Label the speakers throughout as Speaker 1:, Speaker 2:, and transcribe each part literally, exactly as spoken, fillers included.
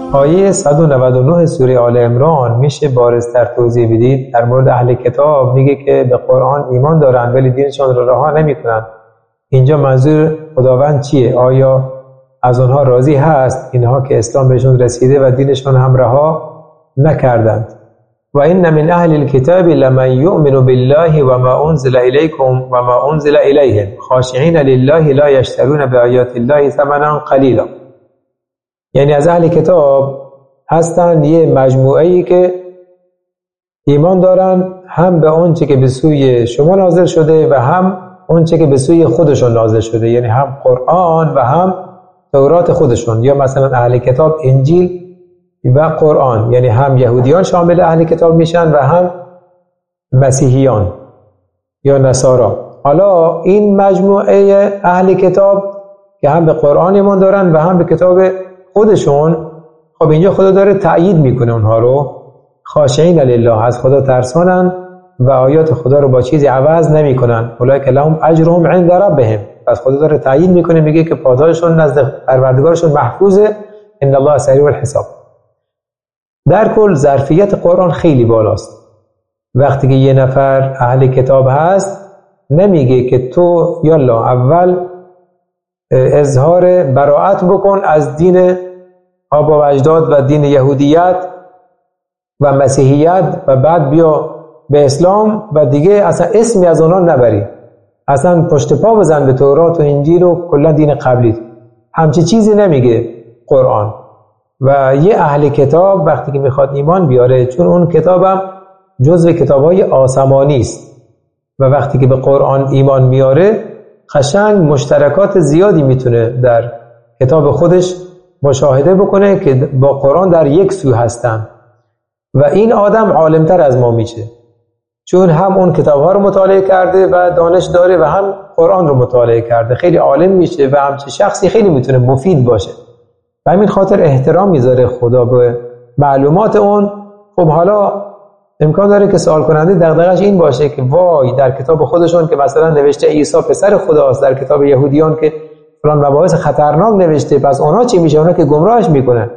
Speaker 1: آیه صد و نود و نه سوره آل عمران میشه بارزتر توضیح بدید؟ در مورد اهل کتاب میگه که به قرآن ایمان دارن ولی دینشون رو رها نمیکنن. اینجا منظور خداوند چیه؟ آیا از آنها راضی هست اینها که اسلام بهشون رسیده و دینشون هم رها نکردند؟ و این من اهل الكتاب لمن یؤمن بالله و ما انزل الیکم و ما انزل الیهم خاشعین لله لا یشترون بآیات الله ثمنا قلیلا. یعنی از اهل کتاب هستن یه مجموعه‌ای که ایمان دارن هم به اون چه که به سوی شما نازل شده و هم اون چه که به سوی خودشون نازل شده، یعنی هم قرآن و هم تورات خودشون. یا مثلا اهل کتاب انجیل و قرآن، یعنی هم یهودیان شامل اهل کتاب میشن و هم مسیحیان یا نصارا. حالا این مجموعه اهل کتاب که هم به قرآن ایمان دارن و هم به کتاب خودشون، خب اینجا خدا داره تأیید میکنه اونها رو، خاشعین لله، از خدا ترسانن و آیات خدا رو با چیزی عوض نمیکنن. اولئک لهم اجرهم عند ربهم. پس خدا داره تأیید میکنه، میگه که پاداششون نزد پروردگارشون محفوظه، ان الله سریع الحساب. در کل ظرفیت قرآن خیلی بالاست. وقتی که یه نفر اهل کتاب هست نمیگه که تو یالا اول اظهار براءت بکن از دین آبا و اجداد و دین یهودیت و مسیحیت و بعد بیا به اسلام و دیگه اصلا اسمی از اونا نبری، اصلا پشت پا بزن به تورات و انجیل و کلا دین قبلی. همچی چیزی نمیگه قرآن. و یه اهل کتاب وقتی که میخواد ایمان بیاره، چون اون کتابم جزو کتابای آسمانی است و وقتی که به قرآن ایمان میاره قشنگ مشترکات زیادی میتونه در کتاب خودش مشاهده بکنه که با قرآن در یک سو هستن و این آدم عالمتر از ما میشه، چون هم اون کتابها رو مطالعه کرده و دانش داره و هم قرآن رو مطالعه کرده، خیلی عالم میشه و همچه شخصی خیلی میتونه مفید باشه و همین خاطر احترام میذاره خدا به معلومات اون. خب حالا امکان داره که سوال کننده دغدغش این باشه که وای در کتاب خودشون که مثلا نوشته عیسی پسر خداست، در کتاب یهودیان که فلان مباحث خطرناک نوشته، پس اونا چی میشه؟ اونا که گمراهش میکنه.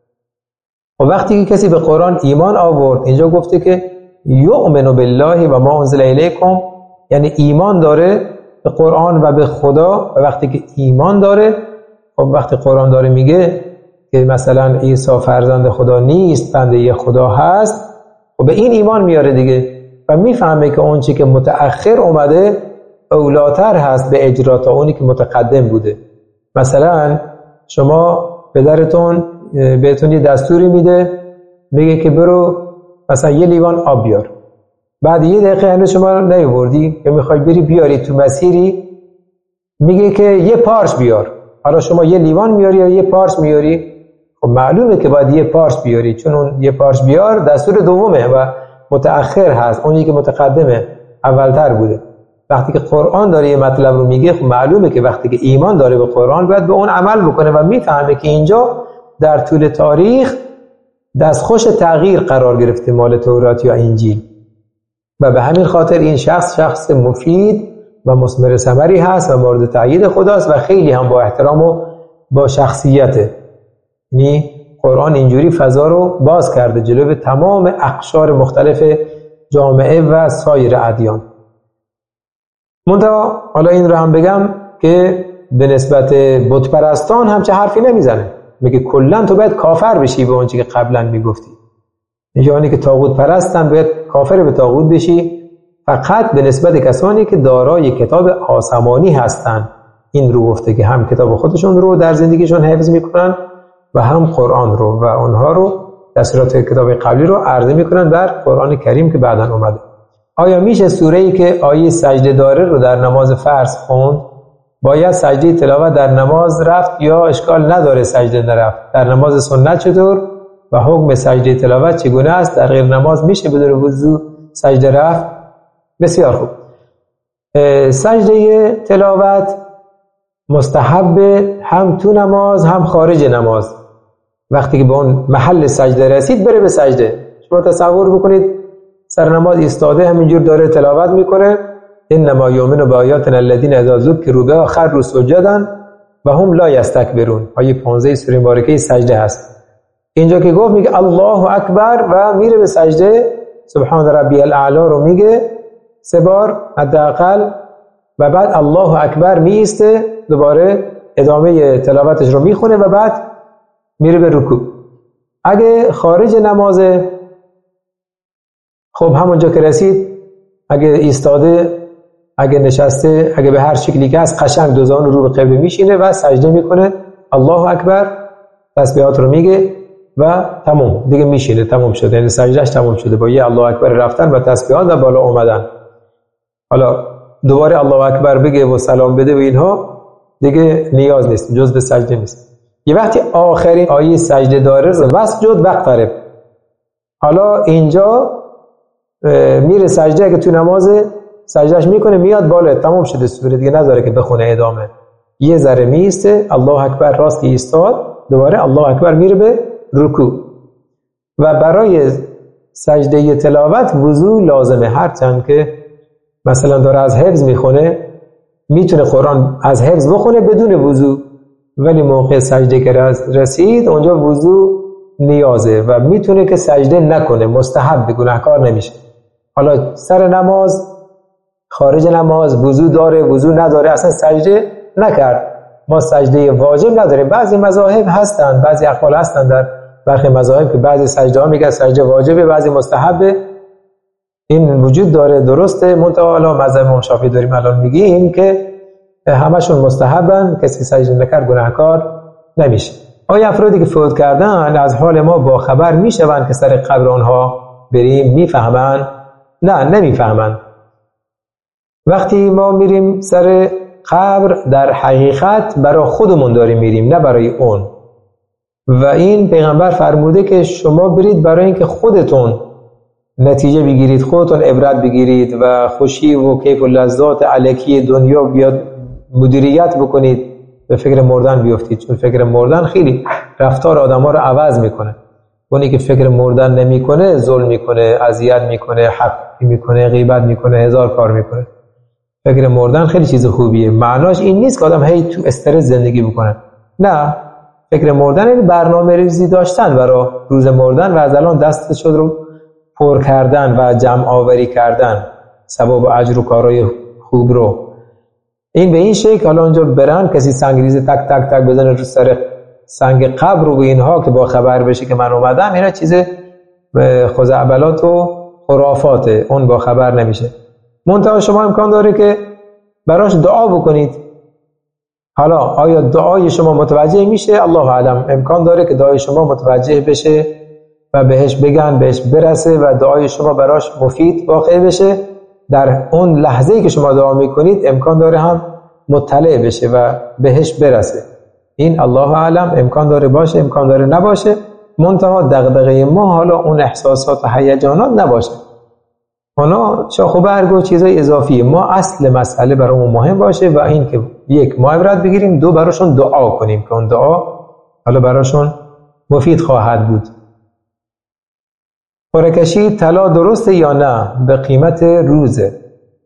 Speaker 1: و وقتی که کسی به قرآن ایمان آورد، اینجا گفته که یؤمن بالله و ما انزل الیکم، یعنی ایمان داره به قرآن و به خدا. و وقتی که ایمان داره، خب وقتی قرآن داره میگه که مثلا عیسی فرزند خدا نیست، بنده خدا هست، و به این ایمان میاره دیگه و میفهمه که اون چی که متأخر اومده اولاتر هست به اجرا تا اونی که متقدم بوده. مثلا شما پدرتون بهتون یه دستوری میده، میگه که برو مثلا یه لیوان آب بیار، بعد یه دقیقه هنوز شما نیاوردی یا میخوای بری بیاری تو مسیری، میگه که یه پارچ بیار. حالا شما یه لیوان میاری یا یه پارچ میاری؟ خب معلومه که باید یه پارچ بیاری، چون اون یه پارچ بیار دستور دومه و متأخر هست، اونی که متقدمه اولتر بوده. وقتی که قرآن داره یه مطلب رو میگه، خب معلومه که وقتی که ایمان داره به قرآن باید به اون عمل بکنه و میفهمه که اینجا در طول تاریخ دستخوش تغییر قرار گرفته مال تورات یا انجیل و به همین خاطر این شخص شخص مفید و مثمر ثمری هست و مورد تأیید خداست و خیلی هم با احترام و با شخصیته. یعنی قرآن اینجوری فضا رو باز کرده جلوی تمام اقشار مختلف جامعه و سایر ادیان. منتها حالا این رو هم بگم که به نسبت بت پرستان هم چه حرفی نمیزنه، میگه کلا تو باید کافر بشی به اونچه که قبلا میگفتی، یعنی که طاغوت پرستن باید کافر به طاغوت بشی، فقط به نسبت کسانی که دارای کتاب آسمانی هستن. این رو گفته که هم کتاب خودشون رو در زندگیشون حفظ میکنن و هم قرآن رو و اونها رو دستورات کتاب قبلی رو عرضه میکنن بر قرآن کریم که بعداً اومده. آیا میشه سوره‌ای که آیه سجده داره رو در نماز فرض خوند؟ باید سجده تلاوت در نماز رفت یا اشکال نداره سجده نرفت؟ در نماز سنت چطور و حکم سجده تلاوت چگونه است؟ در غیر نماز میشه بدون وضو سجده رفت؟ بسیار خوب. سجده تلاوت مستحب هم تو نماز هم خارج نماز. وقتی که به اون محل سجده رسید بره به سجده. شما تصور بکنید سر نماز ایستاده همینجور داره تلاوت میکنه، انما یؤمن بآیاتنا الذین اذا ذکروا بها خروا سجدا و هم لا یستکبرون. آیه پانزده سوره مبارکه سجده هست. اینجا که گفت میگه الله اکبر و میره به سجده، سبحان ربی الاعلی رو میگه سه بار حداقل و بعد الله اکبر میسته، دوباره ادامه تلاوتش رو میخونه و بعد میره به رکوع. اگه خارج نمازه، خب همونجا که رسید، اگه ایستاده، اگه نشسته، اگه به هر شکلی که از قشنگ دو زانو رو به قبله میشینه و سجده میکنه، الله اکبر، تسبیحات رو میگه و تموم دیگه، میشینه، تموم شده، یعنی سجدهش تموم شده با یه الله اکبر رفتن و تسبیحات و بالا اومدن. حالا دوباره الله اکبر بگه و سلام بده و اینها دیگه نیاز نیست، جز به سجده نیست. یه وقتی آخرین آیه سجده داره، وسجد وقترب، حالا اینجا میره سجده، اگه تو نماز سجدهش میکنه میاد بالا، تمام شده سوره دیگه، نذاره که بخونه ادامه، یه ذره میسته، الله اکبر راست ایستاد، دوباره الله اکبر میره به رکوع. و برای سجده تلاوت وضو لازمه، هرچند که مثلا داره از حفظ میخونه، میتونه قرآن از حفظ بخونه بدون وضو، ولی موقع سجده که رسید اونجا وضو نیازه و میتونه که سجده نکنه، مستحب، گناهکار نمیشه. حالا سر نماز، خارج نماز، وضو داره، وضو نداره، اصلا سجده نکرد، ما سجده واجب نداریم. بعضی مذاهب هستن، بعضی اقوال هستن در برخی مذاهب که بعضی سجده ها میگن سجده واجبه، بعضی مستحبه، این وجود داره، درسته. منتها حالا مذهب امام شافعی داریم الان میگیم که همشون مستحبن، کسی سجده نکرد گناهکار نمیشه. آیا افرادی که فوت کردن از حال ما با خبر میشون که سر قبر آنها بریم؟ میفهمن؟ نه، نمیفهمن. وقتی ما میریم سر قبر، در حقیقت برای خودمون داریم میریم، نه برای اون. و این پیغمبر فرموده که شما برید برای اینکه خودتون نتیجه بگیرید، خودتون عبرت بگیرید و خوشی و کیف و لذات الکی دنیا بیاد مدیریت بکنید، به فکر مردن بیفتید. چون فکر مردن خیلی رفتار آدم‌ها رو عوض میکنه. اونی که فکر مردن نمیکنه ظلم میکنه، اذیت میکنه، حق میکنه، غیبت میکنه، هزار کار میکنه. فکر مردن خیلی چیز خوبیه. معناش این نیست که آدم هی تو استرس زندگی بکنه، نه. فکر مردن این برنامه ریزی داشتن برای روز مردن و از الان دستش رو پر کردن و جمع آوری کردن ثواب و اجر و کارهای خوب رو. این به این شکل حالا اونجا برن، کسی سنگریزه تک تک تک بزنه رو سر سنگ قبر و اینها که با خبر بشه که من اومدم، اینا چیز خزعبلات و خرافاته، اون با خبر نمیشه. منتها شما امکان داره که براش دعا بکنید. حالا آیا دعای شما متوجه میشه؟ الله اعلم. امکان داره که دعای شما متوجه بشه و بهش بگن، بهش برسه و دعای شما براش مفید واقع بشه. در اون لحظه‌ای که شما دعا میکنید امکان داره هم مطلع بشه و بهش برسه. این الله اعلم، امکان داره باشه، امکان داره نباشه. منتها دغدغه ما حالا اون احساسات و هیجانات نباشه. اونا شاخ و برگ و چیزای اضافیه. ما اصل مسئله برامون مهم باشه و این که یک، ما عبرت بگیریم، دو، براشون دعا کنیم که اون دعا حالا براشون مفید خواهد بود. قرعه کشی طلا درسته یا نه؟ به قیمت روزه.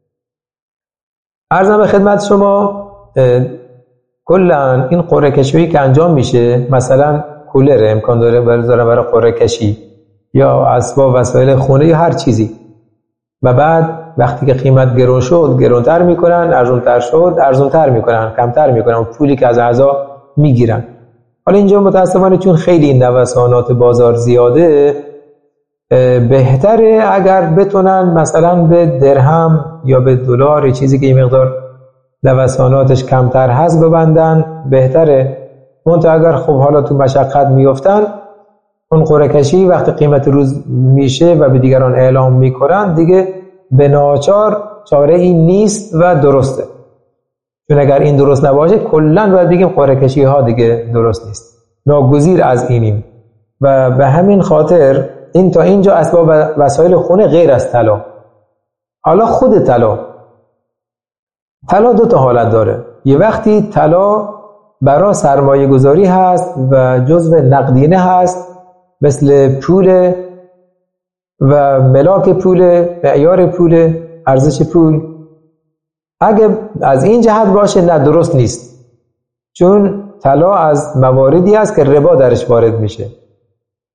Speaker 1: عرضم به خدمت شما، کلا این قرعه کشی که انجام میشه، مثلا کولر امکان داره بذارن برای قرعه کشی، یا اسباب وسایل خونه یا هر چیزی، و بعد وقتی که قیمت گرون شد گرونتر میکنن، ارزونتر شد ارزونتر میکنن، کمتر میکنن، پولی که از اعضا میگیرن. حالا اینجا متاسفانه چون خیلی نوسانات بازار زیاده، بهتره اگر بتونن مثلا به درهم یا به دلار، چیزی که این مقدار نوساناتش کمتر هست، ببندن، بهتره. منتها اگر خب حالا تو مشقت میفتن، اون قرعه کشی وقتی قیمت روز میشه و به دیگران اعلام میکنن، دیگه به ناچار چاره این نیست و درسته. چون اگر این درست نباشه کلا باید بگیم قرعه کشی ها دیگه درست نیست، ناگزیر از اینیم. و به همین خاطر این تا اینجا اسباب و وسایل خونه غیر از طلا. حالا خود طلا طلا دو تا حالت داره. یه وقتی طلا برای سرمایه گذاری هست و جزو نقدینه هست، مثل پول و ملاک پول، معیار پول، ارزش پول. اگه از این جهت باشه نه، درست نیست. چون طلا از مواردی است که ربا درش وارد میشه.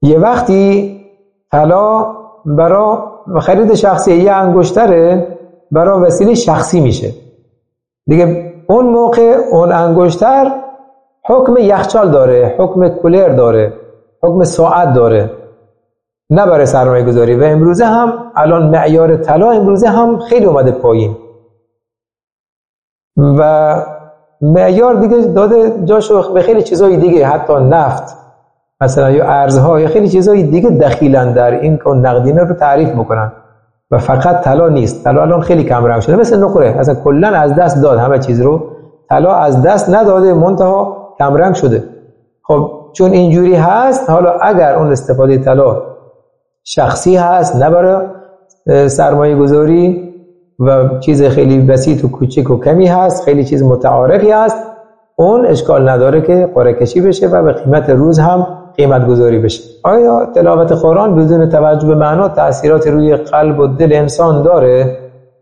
Speaker 1: یه وقتی طلا برای خرید شخصی یه انگشتره برای وسیله شخصی میشه دیگه. اون موقع اون انگشتر حکم یخچال داره، حکم کولر داره، حکم ساعت داره، نه برای سرمایه گذاری. و امروزه هم الان معیار طلا امروزه هم خیلی اومده پایین و معیار دیگه داده جاشو به خیلی چیزای دیگه، حتی نفت مثلا یا ارزها یا خیلی چیزای دیگه دخیلن در این که نقدینه رو تعریف میکنن و فقط طلا نیست. طلا الان خیلی کم رنگ شده، مثل نقره اصلا کلا از دست داد همه چیز رو. طلا از دست نداده، منتها کم رنگ شده. خب چون اینجوری هست، حالا اگر اون استفاده طلا شخصی هست نه برای سرمایه گذاری و چیز خیلی بسیط و کوچک و کمی هست، خیلی چیز متعارفی هست، اون اشکال نداره که قرعه کشی بشه و به قیمت روز هم قیمت گذاری بشه. آیا تلاوت قرآن بدون توجه به معنا تأثیرات روی قلب و دل انسان داره؟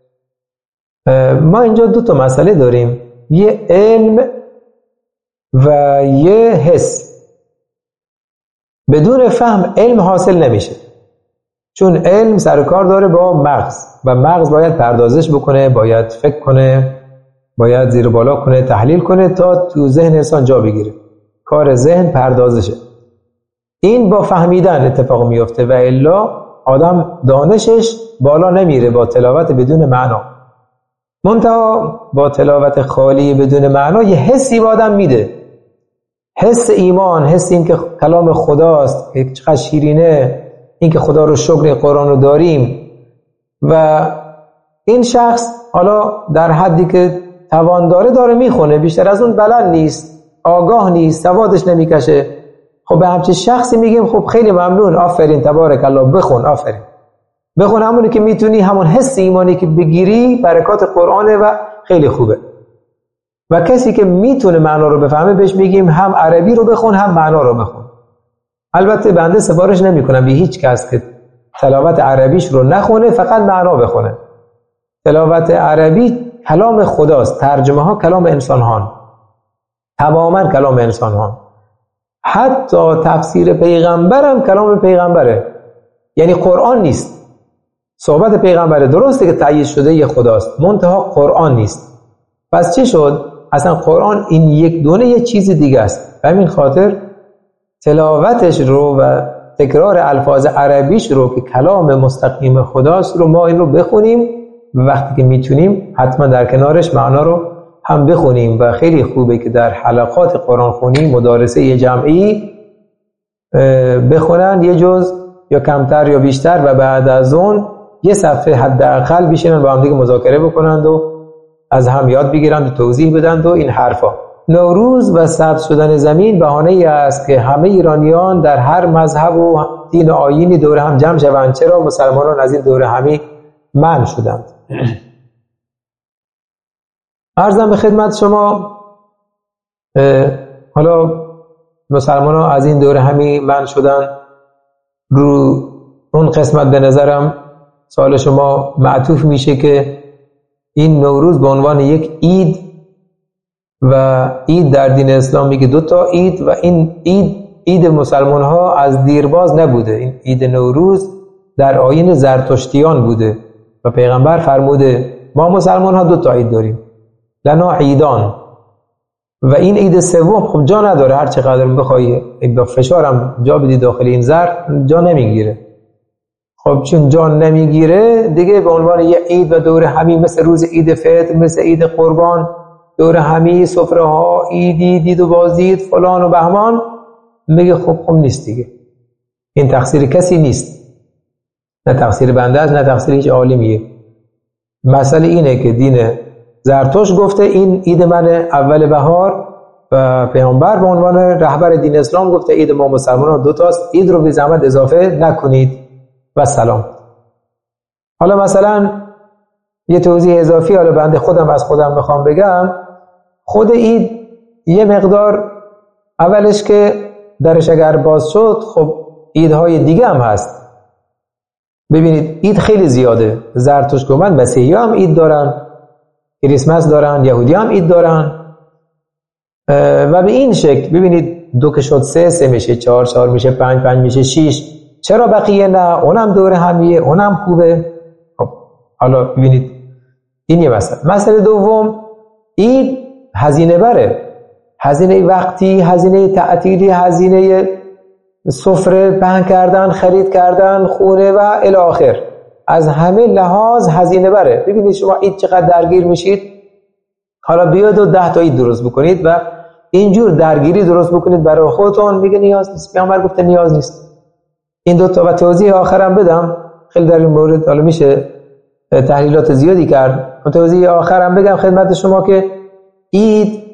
Speaker 1: ما اینجا دو تا مسئله داریم، یه علم و یه حس. بدون فهم علم حاصل نمیشه، چون علم سر کار داره با مغز و مغز باید پردازش بکنه، باید فکر کنه، باید زیر بالا کنه، تحلیل کنه تا تو ذهن انسان جا بگیره. کار ذهن پردازشه. این با فهمیدن اتفاق میفته و الا آدم دانشش بالا نمیره با تلاوت بدون معنا. منتها با تلاوت خالی بدون معنا یه حسی با آدم میده، حس ایمان، حس این که کلام خداست، که چقدر شیرینه، این که خدا رو شکر قرآن رو داریم. و این شخص حالا در حدی که توان داره داره میخونه، بیشتر از اون بلد نیست، آگاه نیست، سوادش نمیکشه. خب به همچین شخصی میگیم خب خیلی ممنون، آفرین، تبارک الله، بخون، آفرین بخون همونی که میتونی، همون حس ایمانی که بگیری برکات قرآنه و خیلی خوبه. و کسی که میتونه معنا رو بفهمه بهش میگیم هم عربی رو بخون هم معنا رو بخون. البته بنده سفارش نمیکنم به هیچ کس که تلاوت عربیش رو نخونه، فقط معنا بخونه. تلاوت عربی کلام خداست، ترجمه ها کلام انسان ها، تماما کلام انسان ها. حتی تفسیر پیغمبرم کلام پیغمبره، یعنی قرآن نیست. صحبت پیغمبره، درسته که تأیید شده یه خداست، منتها قرآن نیست. پس چی شد؟ اصلا قرآن این یک دونه یه چیز دیگه است. به همین خاطر تلاوتش رو و تکرار الفاظ عربیش رو که کلام مستقیم خداست رو ما این رو بخونیم و وقتی که میتونیم حتما در کنارش معنا رو هم بخونیم. و خیلی خوبه که در حلقات قرآن خونی مدارسه جمعی بخونن یه جز یا کمتر یا بیشتر و بعد از اون یه صفحه حداقل بشینن با هم دیگه مذاکره بکنند و از هم یاد بگیرند و توضیح بدند و این حرفا. نوروز و سبز شدن زمین بهانه‌ای است که همه ایرانیان در هر مذهب و دین و آیینی دور هم جمع شوند. چرا مسلمانان از این دور همی منع شدند؟ عرضم به خدمت شما، حالا مسلمانان از این دور همی منع شدند. رو اون قسمت به نظرم سوال شما معطوف میشه که این نوروز به عنوان یک عید و عید در دین اسلام میگه دو تا عید و این عید عید مسلمان ها از دیرباز نبوده. این عید نوروز در آیین زرتشتیان بوده و پیغمبر فرموده ما مسلمان ها دو تا عید داریم، لنا عیدان. و این عید سوم خب جا نداره، هر چقدر بخوای با فشارم جا بدی داخل این زر جا نمیگیره. خب چون جا نمیگیره دیگه به عنوان یه عید و دور همی مثل روز عید فطر، مثل عید قربان، دور همی سفره ها عیدی دید و بازدید فلان و بهمان، میگه خب خب نیست دیگه. این تقصیر کسی نیست، نه تقصیر بنده است نه تقصیر هیچ عالمیه. مسئله اینه که دین زرتشت گفته این عید من اول بهار و پیامبر به عنوان رهبر دین اسلام گفته عید ما مسلمانان دو تاست، عید رو به زحمت اضافه نکنید و سلام. حالا مثلا یه توضیح اضافی حالا بنده خودم از خودم میخوام بگم، خود عید یه مقدار اولش که درش اگر باز شد خب عیدهای دیگه هم هست. ببینید عید خیلی زیاده، زرتشت گومند مسیحی هم عید دارن، کریسمس دارن، یهودی هم عید دارن و به این شکل ببینید دو که شد سه، سه میشه چهار، چهار میشه پنج، پنج میشه شیش. چرا بقیه نه؟ اونم دور همیه، اونم خوبه. خب حالا ببینید این یه مسئله. مسئله دوم، عید هزینه بره، هزینه وقتی، هزینه تعطیلی، هزینه سفره پهن کردن، خرید کردن، خونه و الی آخر. از همه لحاظ هزینه بره. ببینید شما عید چقدر درگیر میشید. حالا بیاید و ده تا عید درست بکنید و اینجور درگیری درست بکنید برای خودتون، میگه نیاز نیست. پیامبر گفته نیاز نیست. این دو تا و توضیح آخرم بدم. خیلی در این مورد حالا میشه تحلیلات زیادی کرد. توضیح آخرم بگم خدمت شما که عید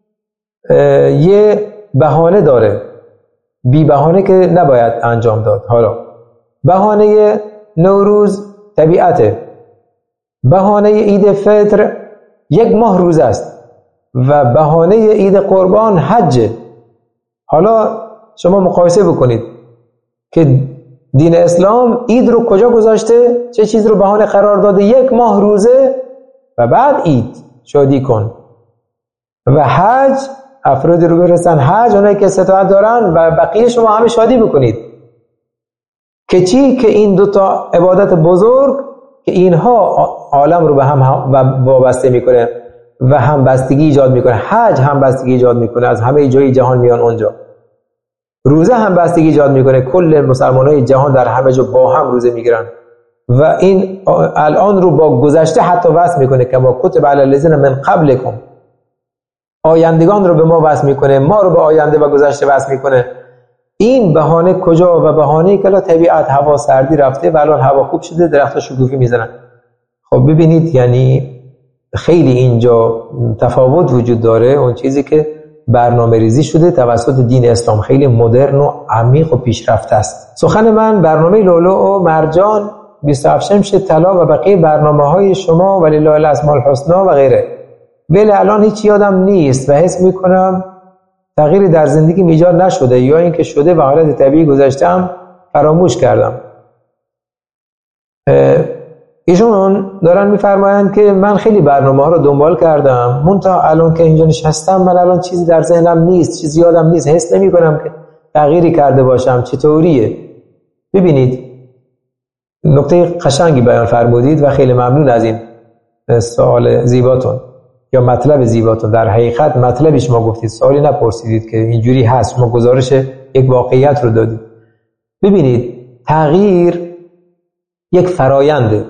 Speaker 1: یه بهانه داره، بی بهانه که نباید انجام داد. حالا بهانه نوروز طبیعته، بهانه عید فطر یک ماه روز است و بهانه عید قربان حجه. حالا شما مقایسه بکنید که دین اسلام عید رو کجا گذاشته، چه چیز رو بهانه قرار داده؟ یک ماه روزه و بعد عید شادی کن. و حج، افرادی رو برسن حج، اونایی که استطاعت دارن، و بقیه شما همه شادی بکنید. که چی؟ که این دوتا عبادت بزرگ که اینها عالم رو به هم وابسته میکنه و همبستگی ایجاد میکنه. حج همبستگی ایجاد میکنه، از همه جای جهان میان اونجا. روزه همبستگی ایجاد میکنه، کل مسلمانای جهان در همه جا با هم روزه میگیرن و این الان رو با گذشته حتی وصل میکنه که ما کتب علی الذین من قبلکم، آیندگان رو به ما وصل میکنه، ما رو به آینده و گذشته وصل میکنه. این بهانه کجا؟ و بهانه‌ای که طبیعت هوا سردی رفته و الان هوا خوب شده، درخت‌ها شکوفی میزنن. خب ببینید یعنی خیلی اینجا تفاوت وجود داره. اون چیزی که برنامه ریزی شده توسط دین اسلام خیلی مدرن و عمیق و پیشرفته است. سخن من برنامه لؤلؤ و مرجان، بیست و هفت شمس طلا و بقیه برنامه‌های شما ولله الاسماء الحسنا و غیره. ولی الان هیچ یادم نیست و حس میکنم تغییری در زندگی ایجاد نشده، یا اینکه شده و حالت طبیعی گذاشتم فراموش کردم. ایشون دارن میفرمایند که من خیلی برنامه ها رو دنبال کردم، منتها الان که اینجا نشستم من الان چیزی در ذهنم نیست، چیزی یادم نیست، حس نمی کنم که تغییری کرده باشم. چطوریه؟ ببینید نکته قشنگی بیان فرمودید و خیلی ممنون از این سوال زیباتون یا مطلب زیباتون. در حقیقت مطلبی شما گفتید، سوالی نپرسیدید که اینجوری هست، شما گزارش یک واقعیت رو دادید. ببینید تغییر یک فراینده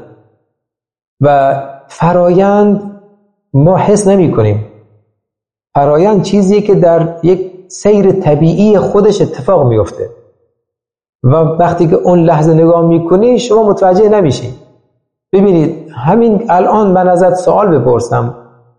Speaker 1: و فرایند ما حس نمی کنیم. فرایند چیزیه که در یک سیر طبیعی خودش اتفاق میفته و وقتی که اون لحظه نگاه میکنی شما متوجه نمیشی. ببینید همین الان من ازت سوال بپرسم،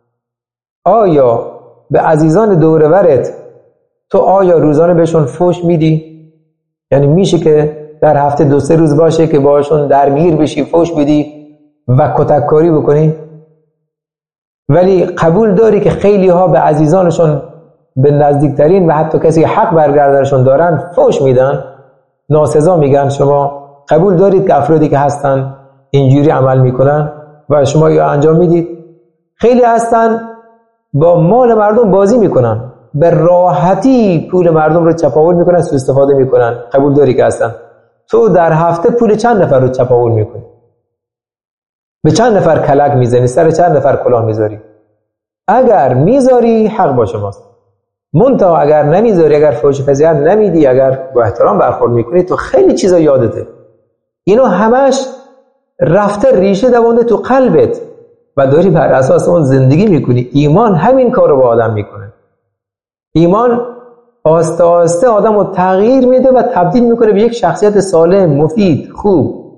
Speaker 1: آیا به عزیزان دور و برت تو آیا روزانه بهشون فوش میدی؟ یعنی میشه که در هفته دو سه روز باشه که باشون درگیر بشی، فوش بدی و کتککاری بکنی؟ ولی قبول داری که خیلی ها به عزیزانشون، به نزدیکترین و حتی کسی که حق برگردنشون دارن فوش میدن، ناسزا میگن؟ شما قبول دارید که افرادی که هستن اینجوری عمل میکنن و شما یا انجام میدید؟ خیلی هستن با مال مردم بازی میکنن، به راحتی پول مردم رو چپاول میکنن، سوء استفاده میکنن. قبول داری که هستن؟ تو در هفته پول چند نفر رو چپاول میکنی؟ به چند نفر کلک میزنی؟ سر چند نفر کلاه میذاری؟ اگر میذاری حق با شماست، منتها اگر نمیذاری، اگر فوش فضیحت نمیدی، اگر با احترام برخورد میکنی، تو خیلی چیزا یادته. اینو همش رفته ریشه دوونده تو قلبت و داری بر اساس اون زندگی میکنی. ایمان همین کار رو با آدم میکنه. ایمان آسته آسته آدم رو تغییر میده و تبدیل میکنه به یک شخصیت سالم، مفید، خوب.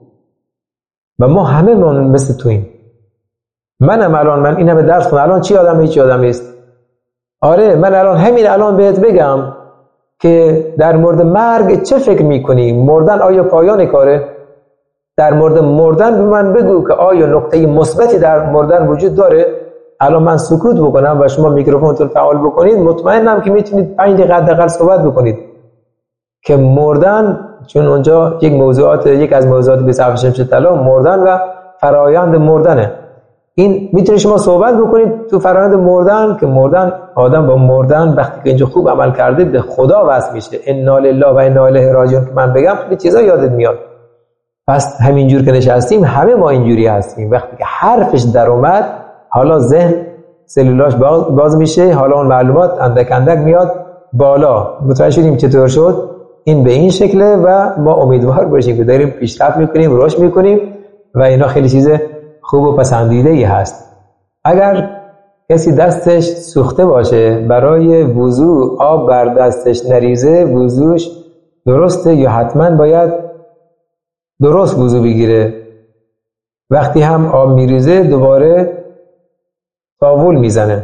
Speaker 1: و ما همه من مثل توییم. منم الان من این همه درس کنم الان چی آدم هیچ آدم نیست. آره من الان همین الان بهت بگم که در مورد مرگ چه فکر میکنی؟ مردن آیا پایان کاره؟ در مورد مردن به من بگو که آیا نقطه مثبتی در مردن وجود داره؟ الان من سکوت بکنم و شما میکروفونتون فعال بکنید، مطمئنم که میتونید پنج دقیقه حداقل صحبت بکنید که مردن، چون اونجا یک موضوعات یک از موضوعات بیست و هفت شمس طلا مردن و فرایند مردنه. این میتونه شما صحبت بکنید تو فرآیند مردن که مردن آدم با مردن وقتی که اینجا خوب عمل کرده به خدا وصل میشه. انا لله و انا الیه راجعون که من بگم خیلی چیزا یادت میاد. پس همینجور که نشستیم همه ما اینجوری هستیم. وقتی که حرفش در اومد حالا ذهن سلولاش باز میشه، حالا اون معلومات اندک اندک میاد بالا. متوجه شدیم چطور شد؟ این به این شکله و ما امیدوار باشیم که داریم پیشرفت میکنیم، رشد میکنیم و اینا خیلی چیز خوب و پسندیده ای هست. اگر کسی دستش سوخته باشه برای وضو آب بر دستش نریزه، وضوش درسته یا حتما باید درست وضو بگیره؟ وقتی هم آب میریزه دوباره تاول میزنه.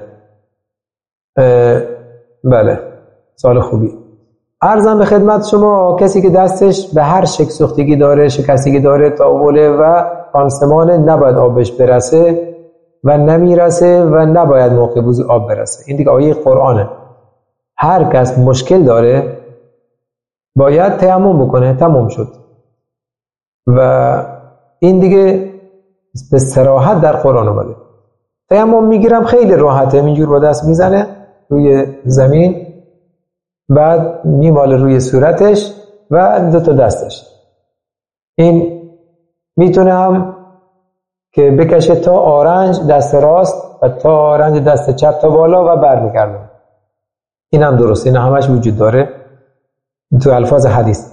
Speaker 1: بله سوال خوبی. عرضم به خدمت شما کسی که دستش به هر شکل سوختگی داره، شکستگی داره، تاوله و پانسمانه، نباید آبش برسه و نمیرسه و نباید موقع وضو آب برسه. این دیگه آیه قرآنه. هر کس مشکل داره باید تیمم بکنه، تموم شد. و این دیگه به صراحت در قرآن اومده. تیمم میگیرم خیلی راحته، اینجور با دست میزنه روی زمین، بعد میماله روی صورتش و دو تا دستش. این میتونه هم که بکشه تا آرنج دست راست و تا آرنج دست چپ تا بالا و برمیگرده. این هم درسته، این همش وجود داره تو الفاظ حدیث.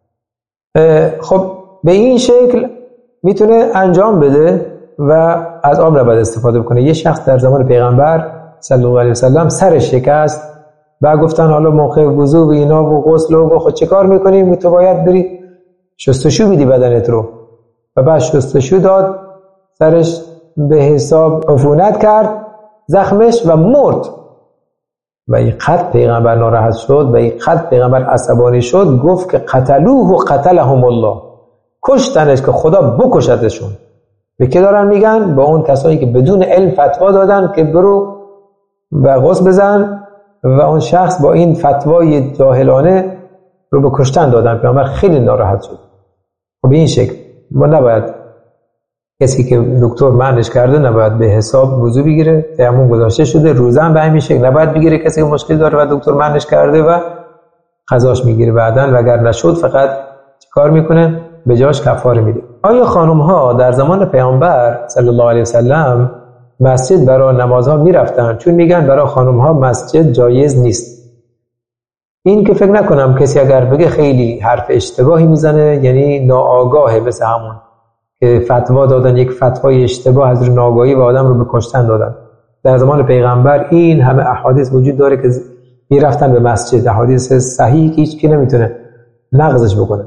Speaker 1: خب به این شکل میتونه انجام بده و از آب نباید استفاده بکنه. یه شخص در زمان پیغمبر صلی الله علیه وسلم سرش شکست و گفتن حالا موقع وضو و اینا و غسل و خود چه کار میکنیم؟ تو باید بری شستشو بدی بدنت رو. و بعد شستشو داد، سرش به حساب عفونت کرد زخمش و مرد. و این قد پیغمبر ناراحت شد و این قد پیغمبر عصبانی شد، گفت که قتلوه و قتلهم الله، کشتنش که خدا بکشتشون. به که دارن میگن؟ با اون کسایی که بدون علم فتوا دادن که برو و غسل بزن و اون شخص با این فتوای جاهلانه رو به کشتن دادن. پیامبر خیلی ناراحت شد. خب به این شکل ما نباید، کسی که دکتر معنیش کرده نباید به حساب وضو بگیره، تیمم گذاشته شده، روزن به همین شکل نباید بگیره. کسی که مشکل داره و دکتر معنیش کرده و قضاش میگیره بعدن، و اگر نشد فقط چیکار میکنه؟ به جاش کفاره میده. آیا خانم ها در زمان پیامبر صلی الله علیه وسلم مسجد برای نمازها میرفتن؟ چون میگن برای خانم ها مسجد جایز نیست. این که فکر نکنم کسی اگر بگه خیلی حرف اشتباهی میزنه، یعنی ناآگاهه، مثل همون که فتوا دادن، یک فتوای اشتباه از رو ناآگاهی و آدم رو به کشتن دادن. در زمان پیغمبر این همه احادیث وجود داره که میرفتن به مسجد، احادیث صحیح که هیچ کی نمیتونه نقضش بکنه.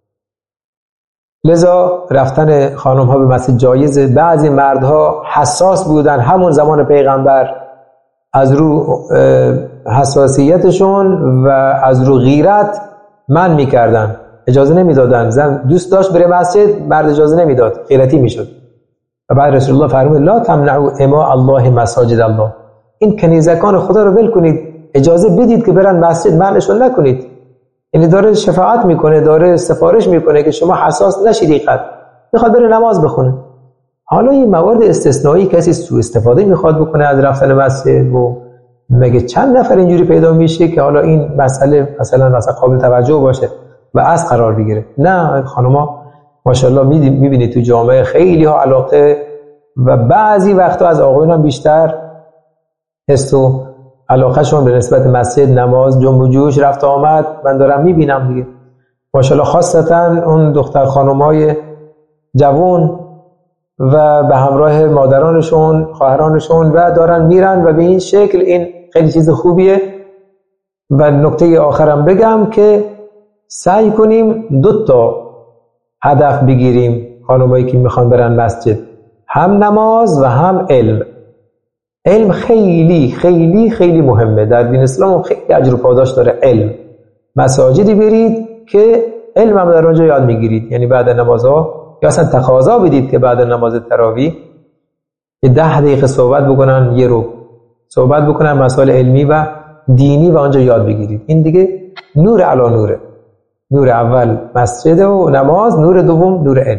Speaker 1: لذا رفتن خانم ها به مسجد جایزه. بعضی مردها حساس بودن همون زمان پیغمبر، از رو حساسیتشون و از رو غیرت من میکردن، اجازه نمیدادن. زن دوست داشت بره مسجد، مرد اجازه نمیداد، غیرتی میشد. و بعد رسول الله فرمود لا تمنعوا اماء الله مساجد الله، این کنیزکان خدا رو ول کنید، اجازه بدید که برن مسجد، منعشون نکنید. یعنی داره شفاعت میکنه، داره سفارش میکنه که شما حساس نشید، اینقدر میخواد بره نماز بخونه. حالا این موارد استثنایی کسی سوء استفاده میخواد بکنه از رفتن مسجد، و مگه چند نفر اینجوری پیدا میشه که حالا این مسئله مثلا مثلا قابل توجه باشه و از قرار بگیره؟ نه، خانوما ماشاءالله میبینید تو جامعه خیلی ها علاقه و بعضی وقتا از آقایون هم بیشتر حس و علاقه شون به نسبت مسجد، نماز، جنب و جوش، رفت آمد من دارم میبینم دیگه. ماشاءالله خاصتا اون دختر خانمای جوان و به همراه مادرانشون، خواهرانشون و دارن میرن و به این شکل این خیلی چیز خوبیه. و نکته آخرم بگم که سعی کنیم دو تا هدف بگیریم خانمایی که میخوان برن مسجد، هم نماز و هم علم. علم خیلی خیلی خیلی مهمه در دین اسلام، خیلی اجر و پاداش داره علم. مساجدی برید که علم هم در اونجا یاد میگیرید، یعنی بعد نمازها یا اصلا تقاضا بدید که بعد نماز تراویح یه ده دقیقه صحبت بکنن، یه رو صحبت بکنن مسائل علمی و دینی و آنجا یاد بگیرید. این دیگه نور علی نوره. نور اول مسجد و نماز، نور دوم نور علم.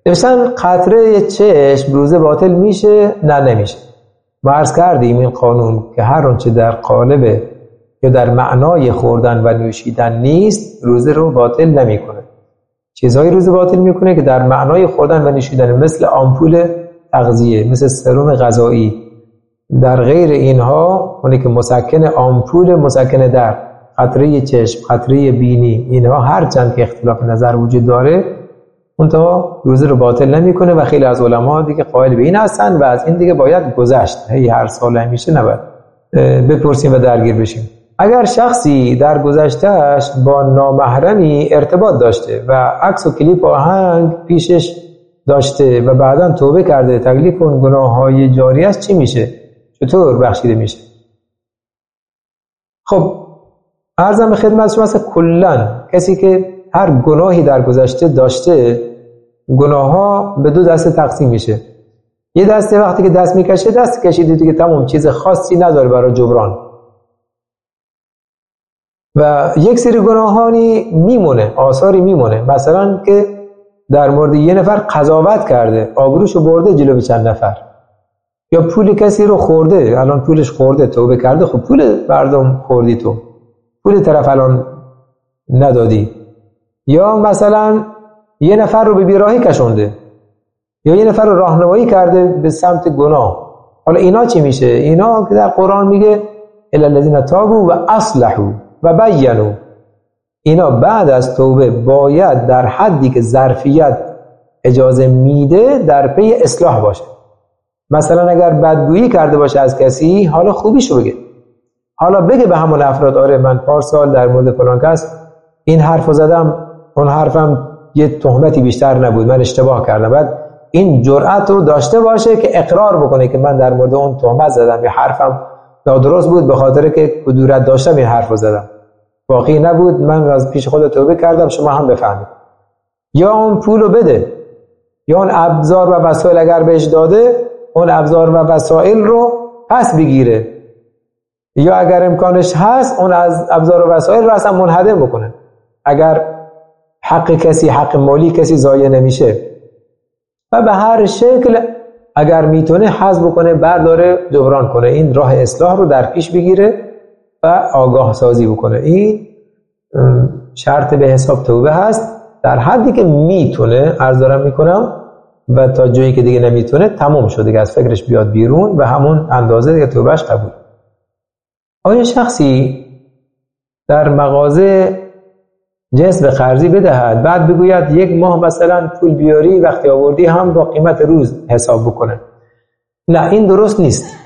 Speaker 1: نوشتن قطره چشم روزه باطل میشه؟ نه نمیشه. ما عرض کردیم این قانون که هر آنچه در قالب یا در معنای خوردن و نوشیدن نیست روزه رو باطل نمیکنه. چیزهایی روزه باطل میکنه که در معنای خوردن و نوشیدن، مثل آمپول تغذیه، مثل سرم غذایی. در غیر اینها، اونی که مسکن آمپول، مسکن درد، قطره چشم، قطره بینی، اینها هر چند که اختلاف نظر وجود داره اونتا روزه رو باطل نمیکنه و خیلی از علما دیگه قائل به این هستن و از این دیگه باید گذشت. هی هر سال همیشه نباید بپرسیم و درگیر بشیم. اگر شخصی در گذشتهش با نامحرمی ارتباط داشته و عکس و کلیپ و آهنگ پیشش داشته و بعداً توبه کرده، تکلیف اون گناه‌های جاریش چی میشه؟ چطور بخشیده میشه؟ خب عرضم به خدمت شما است کلاً کسی که هر گناهی در گذشته داشته، گناه ها به دو دسته تقسیم میشه. یه دسته وقتی که دست میکشه، دست کشیده دیگه تمام، چیز خاصی نداره برای جبران. و یک سری گناهانی میمونه، آثاری میمونه. مثلا که در مورد یه نفر قضاوت کرده، آبروشو برده جلو چند نفر، یا پول کسی رو خورده، الان پولش خورده، توبه کرده، خب پول مردم خوردی، تو پول طرف الان ندادی. یا مثلا یه نفر رو به بیراهی کشونده، یا یه نفر رو راهنمایی کرده به سمت گناه. حالا اینا چی میشه؟ اینا که در قرآن میگه الا الذین تابوا و اصلحوا و بینوا، اینا بعد از توبه باید در حدی که ظرفیت اجازه میده در پی اصلاح باشه. مثلا اگر بدگویی کرده باشه از کسی، حالا خوبیشو بگه، حالا بگه به همون افراد آره من پارسال در مورد فلان کس این حرفو زدم، اون حرفم یه تهمتی بیشتر نبود، من اشتباه کردم. بعد این جرأت رو داشته باشه که اقرار بکنه که من در مورد اون تهمت زدم، یا حرفم نادرست بود به خاطر که کدورت داشتم این حرفو زدم، واقعی نبود، من از پیش خود توبه کردم، شما هم بفهمید. یا اون پولو بده، یا اون ابزار و وسایل اگر بهش داده، اون ابزار و وسایل رو پس بگیره، یا اگر امکانش هست اون از ابزار و وسایل رو اصلا منهدم بکنه. اگر حق کسی، حق مالی کسی ضایع نمیشه، و به هر شکل اگر میتونه حذف بکنه، برداره، جبران کنه، این راه اصلاح رو در پیش بگیره و آگاه سازی بکنه. این شرط به حساب توبه هست. در حدی که میتونه، عرض دارم میکنم، و تا جایی که دیگه نمیتونه تمام شده که از فکرش بیاد بیرون و همون اندازه که توبهش قبول. آیا شخصی در مغازه جنس به قرضی بدهد، بعد بگوید یک ماه مثلا پول بیاری، وقتی آوردی هم با قیمت روز حساب بکنه؟ نه، این درست نیست.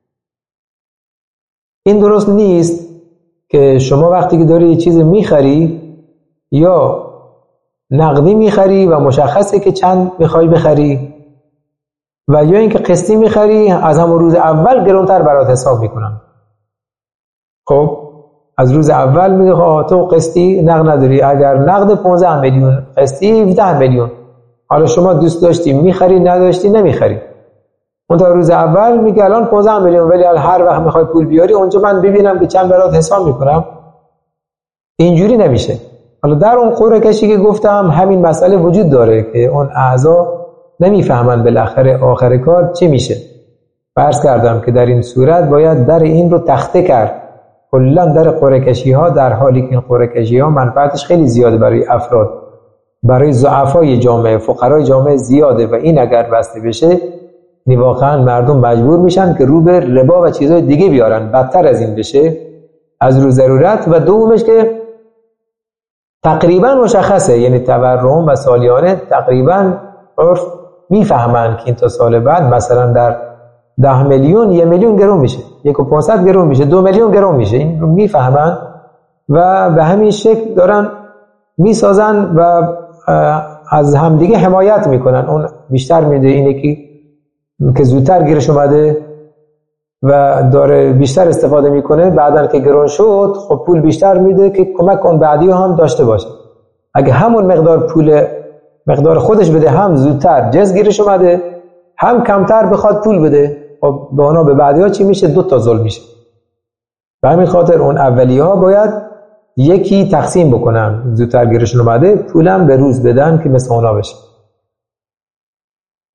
Speaker 1: این درست نیست که شما وقتی که داری چیز میخری، یا نقدی میخری و مشخصه که چند میخوای بخری، و یا اینکه قسطی میخری، از همون روز اول گرونتر برات حساب میکنن. خب از روز اول میگه آه تو قسطی نقد نداری، اگر نقد پانزده میلیون، قسطی هفده میلیون. حالا شما دوست داشتی میخری، نداشتی نمیخری. اون تا روز اول میگه الان پانزده میلیون، ولی هر وقت میخوای پول بیاری اونجا من ببینم که چند برات حساب میکنم. اینجوری نمیشه. حالا در اون قرعه کشی که گفتم همین مسئله وجود داره که اون اعضا نمیفهمن بالاخره آخر کار چی میشه. فرض کردم که در این صورت باید در این رو تخته کرد. کلا در قرعه کشی ها، در حالی که این قرعه کشی ها منفعتش خیلی زیاده برای افراد، برای ضعفای جامعه، فقرای جامعه زیاده، و این اگر بسته بشه یعنی واقعا مردم مجبور میشن که رو به ربا و چیزهای دیگه بیارن، بدتر از این بشه از رو ضرورت. و دومش که تقریبا مشخصه، یعنی تورم و سالیانه تقریبا عرف میفهمن که این تا سال بعد مثلا در ده میلیون یه میلیون گرون میشه، یک و پانصد گرون میشه، دو میلیون گرون میشه. این رو میفهمن و به همین شکل دارن میسازن و از همدیگه حمایت میکنن. اون بیشتر میده، اینه که که زودتر گیرش اومده و داره بیشتر استفاده میکنه، بعدن که گرون شد خب پول بیشتر میده که کمک اون بعدی هم داشته باشه. اگه همون مقدار پول مقدار خودش بده، هم زودتر جنس گیرش اومده، هم کمتر بخواد پول بده، خب به اونا به بعدی ها چی میشه؟ دو تا ظلم میشه. به همین خاطر اون اولی ها باید یکی تقسیم بکنن، زودتر گیرشون اومده پولم به روز بدن که مثل اونا بشه.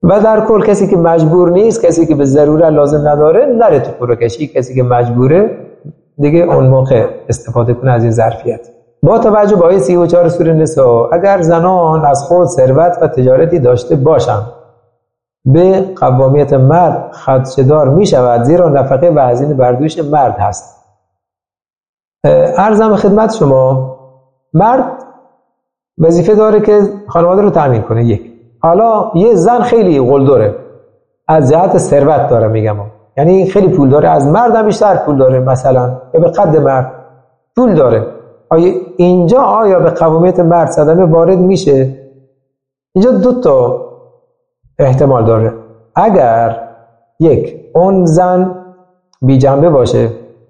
Speaker 1: و در کل کسی که مجبور نیست، کسی که به ضرورت لازم نداره، نره تو فروکشی. کسی که مجبوره دیگه اون موقع استفاده کنه از این ظرفیت. با توجه به آیه سی و چهار سوره نساء، اگر زنان از خود ثروت و تجارتی داشته باشند به قوامیت مرد خدشه‌دار می شود، زیرا نفقه و هزینه بر دوش مرد هست. عرضم خدمت شما، مرد وظیفه داره که خانواده رو تأمین کنه. یک، حالا یه زن خیلی قلدره از جهت ثروت داره، میگم یعنی خیلی پول داره، از مرد هم بیشتر پول داره، مثلا به قد مرد پول داره. آیا اینجا آیا به قوامیت مرد صدمه وارد میشه؟ اینجا دو تا احتمال داره. اگر یک، اون زن بی جنبه باشه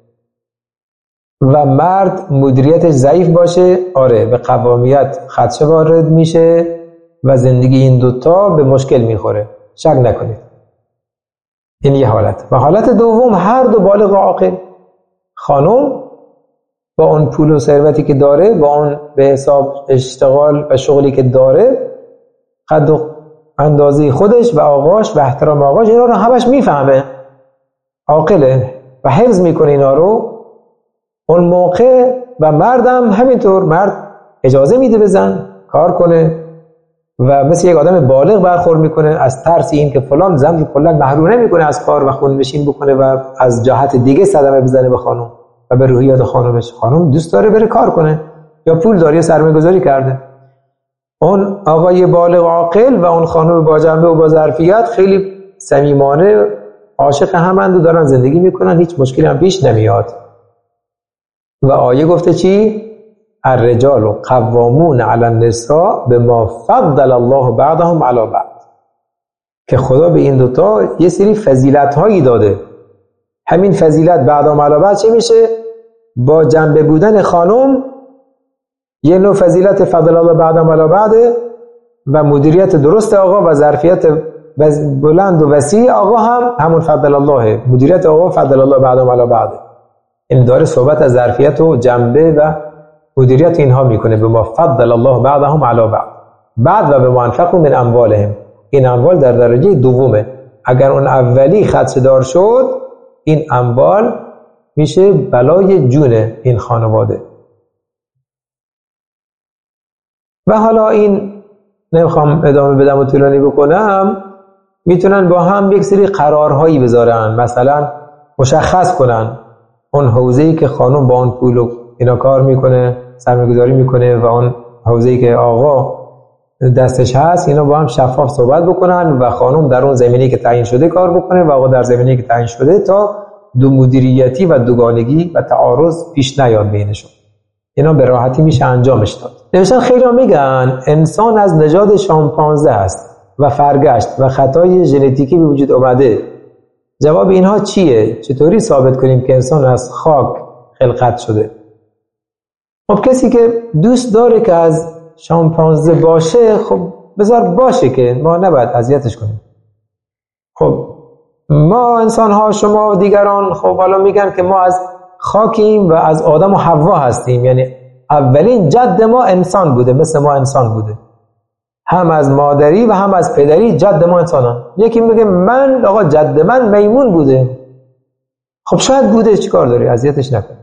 Speaker 1: و مرد مدیریتش ضعیف باشه، آره به قوامیت خدشه وارد میشه و زندگی این دوتا به مشکل میخوره، شک نکنید. این یه حالت. و حالت دوم، هر دو بالغ و عاقل، خانم با اون پول و ثروتی که داره، با اون به حساب اشتغال و شغلی که داره، قد و اندازه خودش و آقاش و احترام آقاش، اینا رو همش میفهمه، عاقله و حفظ میکنه اینا رو. اون موقع و مردم همینطور، مرد اجازه میده به زن کار کنه و مثل یک آدم بالغ برخورد میکنه، از ترس این که فلان زن رو کلا محروم نمیکنه از کار و خون نشین بکنه و از جهت دیگه صدمه بزنه به خانم و به روحیات خانمش. خانم دوست داره بره کار کنه یا پول داره یا سرمایه گذاری کرده. اون آقای بالغ و عاقل و اون خانم با جنبه و با ظرفیت خیلی صمیمانه عاشق همند و دارن زندگی میکنن، هیچ مشکلی هم پیش نمیاد. و آیه گفته چی؟ الرجال قوامون علی النساء بما فضل الله بعضهم علی بعض، که خدا به این دوتا یه سری فضیلت هایی داده. همین فضیلت بعضهم علی بعض چه میشه؟ با جنبه بودن خانم یه نوع فضیلت فضل الله بعضهم علی بعض و مدیریت درست آقا و ظرفیت بلند و وسیع آقا هم همون فضل الله، مدیریت آقا فضل الله بعضهم علی بعض. این داره صحبت از ظرفیت و جنبه و مدیریت اینها میکنه. به ما فضل الله بعضهم علی بعض بعد و به ما انفقوا من اموالهم. این اموال در درجه دومه. اگر اون اولی خدشه‌دار شد، این اموال میشه بلای جون این خانواده. و حالا این نمیخوام ادامه بدم و طولانی بکنم، میتونن با هم یک سری قرارهایی بذارن، مثلا مشخص کنن اون حوزه‌ای که خانم با اون پول و اینا کار میکنه، سرمایه‌گذاری میکنه و اون حوزه‌ای که آقا دستش هست، اینا با هم شفاف صحبت بکنن و خانم در اون زمینه‌ای که تعیین شده کار بکنه و آقا در زمینه‌ای که تعیین شده، تا دو مدیریتی و دوگانگی و تعارض پیش نیاد بینشون. اینا به راحتی میشه انجامش داد. نوشتن خیلی میگن انسان از نژاد شامپانزه است و فرگشت و خطای ژنتیکی به وجود اومده. جواب اینها چیه؟ چطوری ثابت کنیم که انسان از خاک خلقت شده؟ خب کسی که دوست داره که از شامپانزه باشه، خب بذار باشه، که ما نباید اذیتش کنیم. خب ما انسان ها، شما و دیگران، خب حالا میگن که ما از خاکیم و از آدم و حوا هستیم، یعنی اولین جد ما انسان بوده، مثل ما انسان بوده، هم از مادری و هم از پدری جد ما انسانان. یکی میگه من آقا جد من میمون بوده. خب شاید بوده، چی کار داری؟ اذیتش نکن.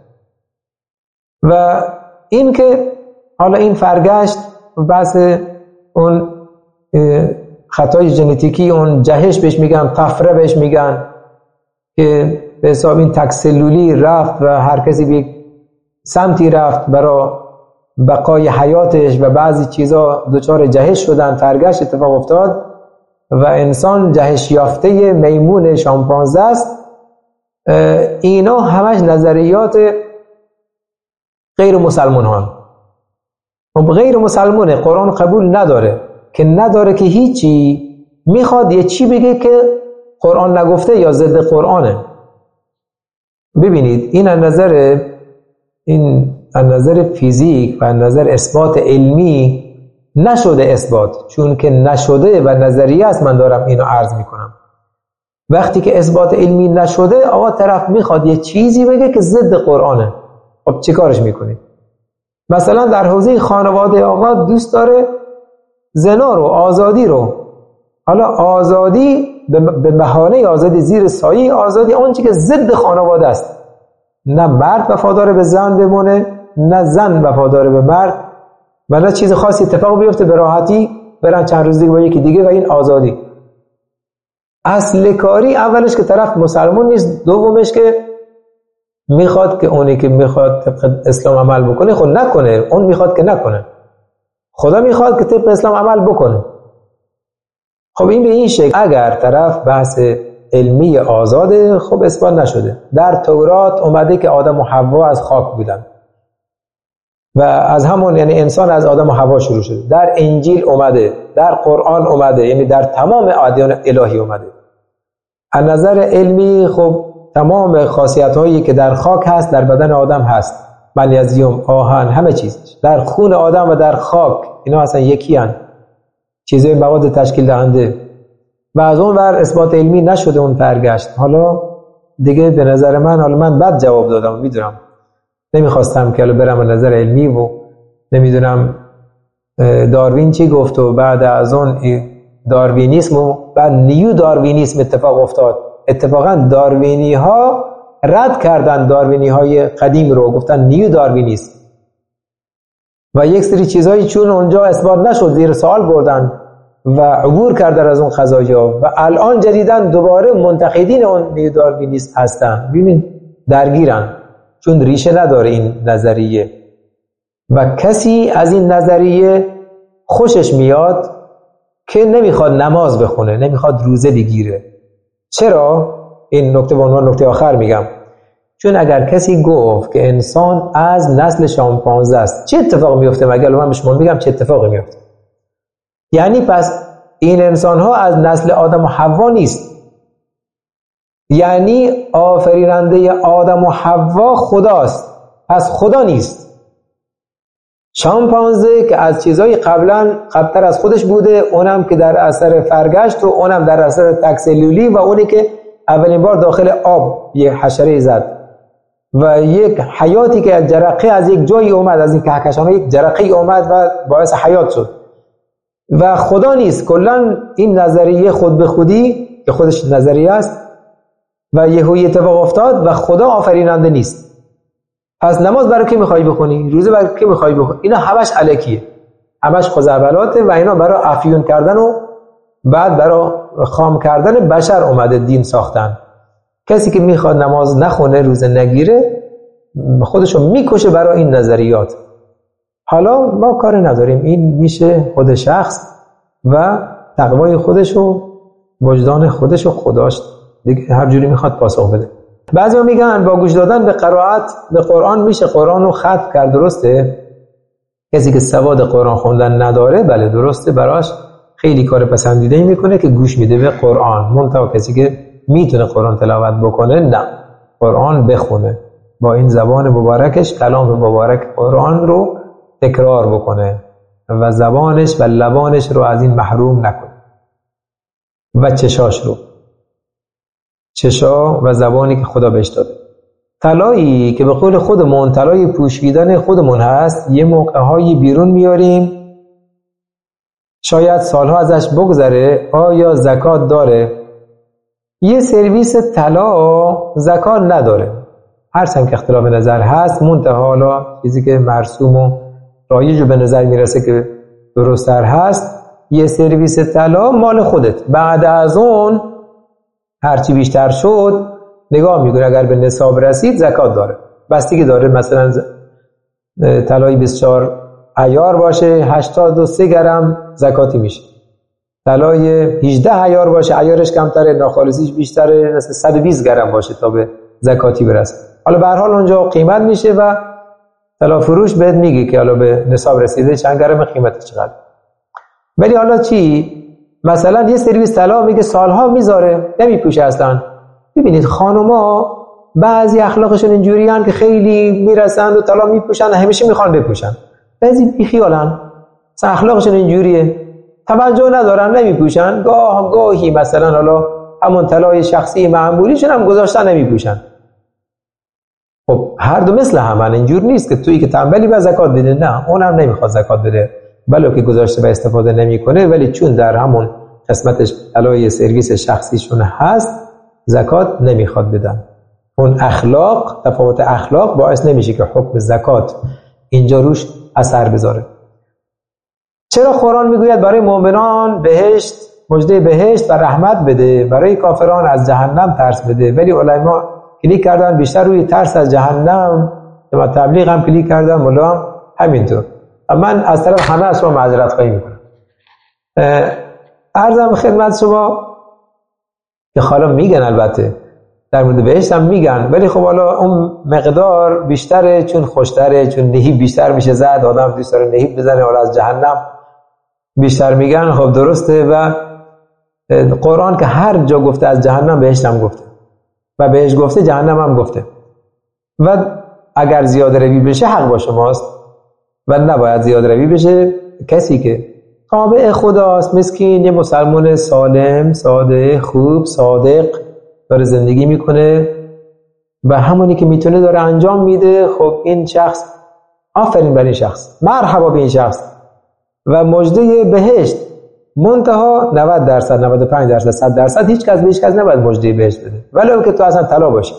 Speaker 1: و این که حالا این فرگشت بحث اون خطای ژنتیکی، اون جهش بهش میگن، طفره بهش میگن، که به حساب این تکسلولی رفت و هر کسی به سمتی رفت برای بقای حیاتش و بعضی چیزا دچار جهش شدن، فرگشت اتفاق افتاد و انسان جهش یافته میمون شامپانزه است. اینا همش نظریات غیر مسلمان ها. غیر مسلمانه، قرآن قبول نداره، که نداره که هیچی، میخواد یه چی بگه که قرآن نگفته یا ضد قرآنه. ببینید این از نظر این از نظر فیزیک و از نظر اثبات علمی نشده اثبات، چون که نشده و نظریه است من دارم اینو عرض میکنم. وقتی که اثبات علمی نشده، آقا طرف میخواد یه چیزی بگه که ضد قرآنه. خب چی کارش میکنی؟ مثلا در حوزه خانواده آقا دوست داره زنا رو، آزادی رو، حالا آزادی به بهانه آزادی زیر سایه آزادی آنچه که ضد خانواده است، نه مرد وفادار به زن بمونه، نه زن وفادار به مرد، و نه چیز خاصی اتفاق بیفته به راحتی برن چند روز دیگه با یکی دیگه، و این آزادی. اصل کاری اولش که طرف مسلمان نیست، دومش که میخواد که اونی که میخواد طبق اسلام عمل بکنه خود نکنه، اون میخواد که نکنه، خدا میخواد که طبق اسلام عمل بکنه. خب این به این شکل اگر طرف بحث علمی آزاده، خب اثبات نشده. در تورات اومده که آدم و حوا از خاک بودن و از همون یعنی انسان از آدم و حوا شروع شده. در انجیل اومده، در قرآن اومده، یعنی در تمام ادیان الهی اومده. از نظر علمی خب تمام خاصیت هایی که در خاک هست در بدن آدم هست، مغنیزیم، آهن، همه چیز در خون آدم و در خاک، اینا اصلا یکی هن، چیزهای مواد تشکیل دهنده. و از اون ور اثبات علمی نشده اون برگشت. حالا دیگه به نظر من، حالا من بد جواب دادم میدونم، نمیخواستم که حالا برم به نظر علمی و نمیدونم داروین چی گفت و بعد از اون داروینیسم و بعد نیو داروینیسم اتفاق افتاد. اتفاقا داروینی ها رد کردن داروینی های قدیم رو، گفتن نیو داروینیسم، و یک سری چیزایی چون اونجا اثبات نشد زیر سوال بردن و عبور کردن از اون قضایا، و الان جدیدن دوباره منتقدین اون نیو داروینیسم هستن. ببینید درگیرن، چون ریشه نداره این نظریه و کسی از این نظریه خوشش میاد که نمیخواد نماز بخونه، نمیخواد روزه بگیره. چرا؟ این نکته به عنوان نکته آخر میگم. چون اگر کسی گفت که انسان از نسل شامپانزه است، چه اتفاق میفته؟ مگر من به شما میگم چه اتفاقی میفته. یعنی پس این انسان ها از نسل آدم و حوا نیست، یعنی آفریننده آدم و حوا خداست، پس خدا نیست. شامپانزه که از چیزای قبلا قبلتر از خودش بوده، اونم که در اثر فرگشت و اونم در اثر تکسلولی، و اونی که اولین بار داخل آب یه حشره زد و یک حیاتی که از جرقه از یک جایی اومد، از این کهکشان ها یک جرقه اومد و باعث حیات شد، و خدا نیست. کلا این نظریه خود به خودی که خودش نظریه است و یهویی اتفاق افتاد و خدا آفریننده نیست. پس نماز برای کی میخوای بخونی؟ روزه برای کی میخوای بخونی؟ اینا همش الکیه، همش خزعبلاته، و اینا برای افیون کردن و بعد برای خام کردن بشر اومده دین ساختن. کسی که میخواد نماز نخونه، روزه نگیره، خودشو میکشه برای این نظریات. حالا ما کار نداریم، این میشه خود شخص و تقوای خودش و وجدان خودش و خداش دیگه، هر جوری میخواد پاسخ بده. بعضیا میگن با گوش دادن به قرائت به قرآن میشه قرآن رو ختم کرد. درسته؟ کسی که سواد قرآن خوندن نداره، بله درسته، براش خیلی کار پسندیده میکنه که گوش میده به قرآن. منتها کسی که میتونه قرآن تلاوت بکنه، نه، قرآن بخونه، با این زبان مبارکش کلام مبارک قرآن رو تکرار بکنه و زبانش و لبانش رو از این محروم نکنه، و چشاش رو، چشا و زبانی که خدا بهش داده. طلایی که به قول خودمون طلای پوشیدن خودمون هست، یه موقع‌هایی بیرون میاریم، شاید سالها ازش بگذره، آیا زکات داره؟ یه سرویس طلا زکات نداره، هرچند که اختلاف نظر هست. منتها حالا چیزی که مرسوم و رایج به نظر میرسه که درست‌تر هست، یه سرویس طلا مال خودت، بعد از اون هرچی بیشتر شد نگاه میکنه، اگر به نصاب رسید زکات داره. بستگی داره، مثلا طلای بیست و چهار عیار باشه، هشتاد و سه گرم زکاتی میشه. طلای هجده عیار باشه، عیارش کمتره، ناخالصیش بیشتره، مثلا صد و بیست گرم باشه تا به زکاتی برسه. حالا به هر حال اونجا قیمت میشه و طلا فروش بهت میگه که حالا به نصاب رسیده چند گرم، قیمتش چقدر. ولی حالا چی؟ مثلا یه سرویس طلا میگه سالها میذاره نمیپوشه اصلا. ببینید خانوما بعضی اخلاقشون اینجوریان که خیلی میرسن و طلا میپوشن، همیشه میخوان بپوشن. بعضی بیخیالن، اصلا اخلاقشون اینجوریه، توجه ندارن، نمیپوشن. گاه گاهی مثلا حالا همون طلای شخصی معمولیشون هم گذاشتن نمیپوشن. خب هر دو مثل همن، اینجور نیست که تویی که تنبلی به زکات بده، نه، اونم نمیخواد زکات بده، بلکه گذاشته و استفاده نمیکنه، ولی چون در همون قسمتش طلای سرویس شخصیشون هست زکات نمیخواد بدن. اون اخلاق، تفاوت اخلاق باعث نمیشه که حکم زکات اینجا روش اثر بذاره. چرا قرآن میگوید برای مؤمنان بهشت، مژده بهشت و رحمت بده، برای کافران از جهنم ترس بده؟ ولی علما کلیک کردن بیشتر روی ترس از جهنم، و تبلیغ هم کلیک کردن، مولا هم همینطور. من از طرف همه از شما معذرت خواهی میکنم. عرضم خدمت شما که حالا میگن البته در مورد بهشت هم میگن، ولی خب حالا اون مقدار بیشتره چون خوشتره، چون نهیب بیشتر میشه زد، آدم دوست داره نهیب بزنه. حالا از جهنم بیشتر میگن، خب درسته. و قرآن که هر جا گفته از جهنم بهشت هم گفته و بهشت گفته جهنم هم گفته. و اگر زیاده روی بشه حق با شماست و نباید زیاده روی بشه. کسی که تابع خداست، مسکین، یه مسلمان سالم، ساده، خوب، صادق داره زندگی میکنه و همونی که میتونه داره انجام میده، خب این شخص آفرین بر این شخص، مرحبا به این شخص و مژده بهشت. منتها نود درصد، نود و پنج درصد، صد درصد هیچ کس به هیچ کس نباید مژده بهشت بده، ولو که تو اصلا طلا باشی.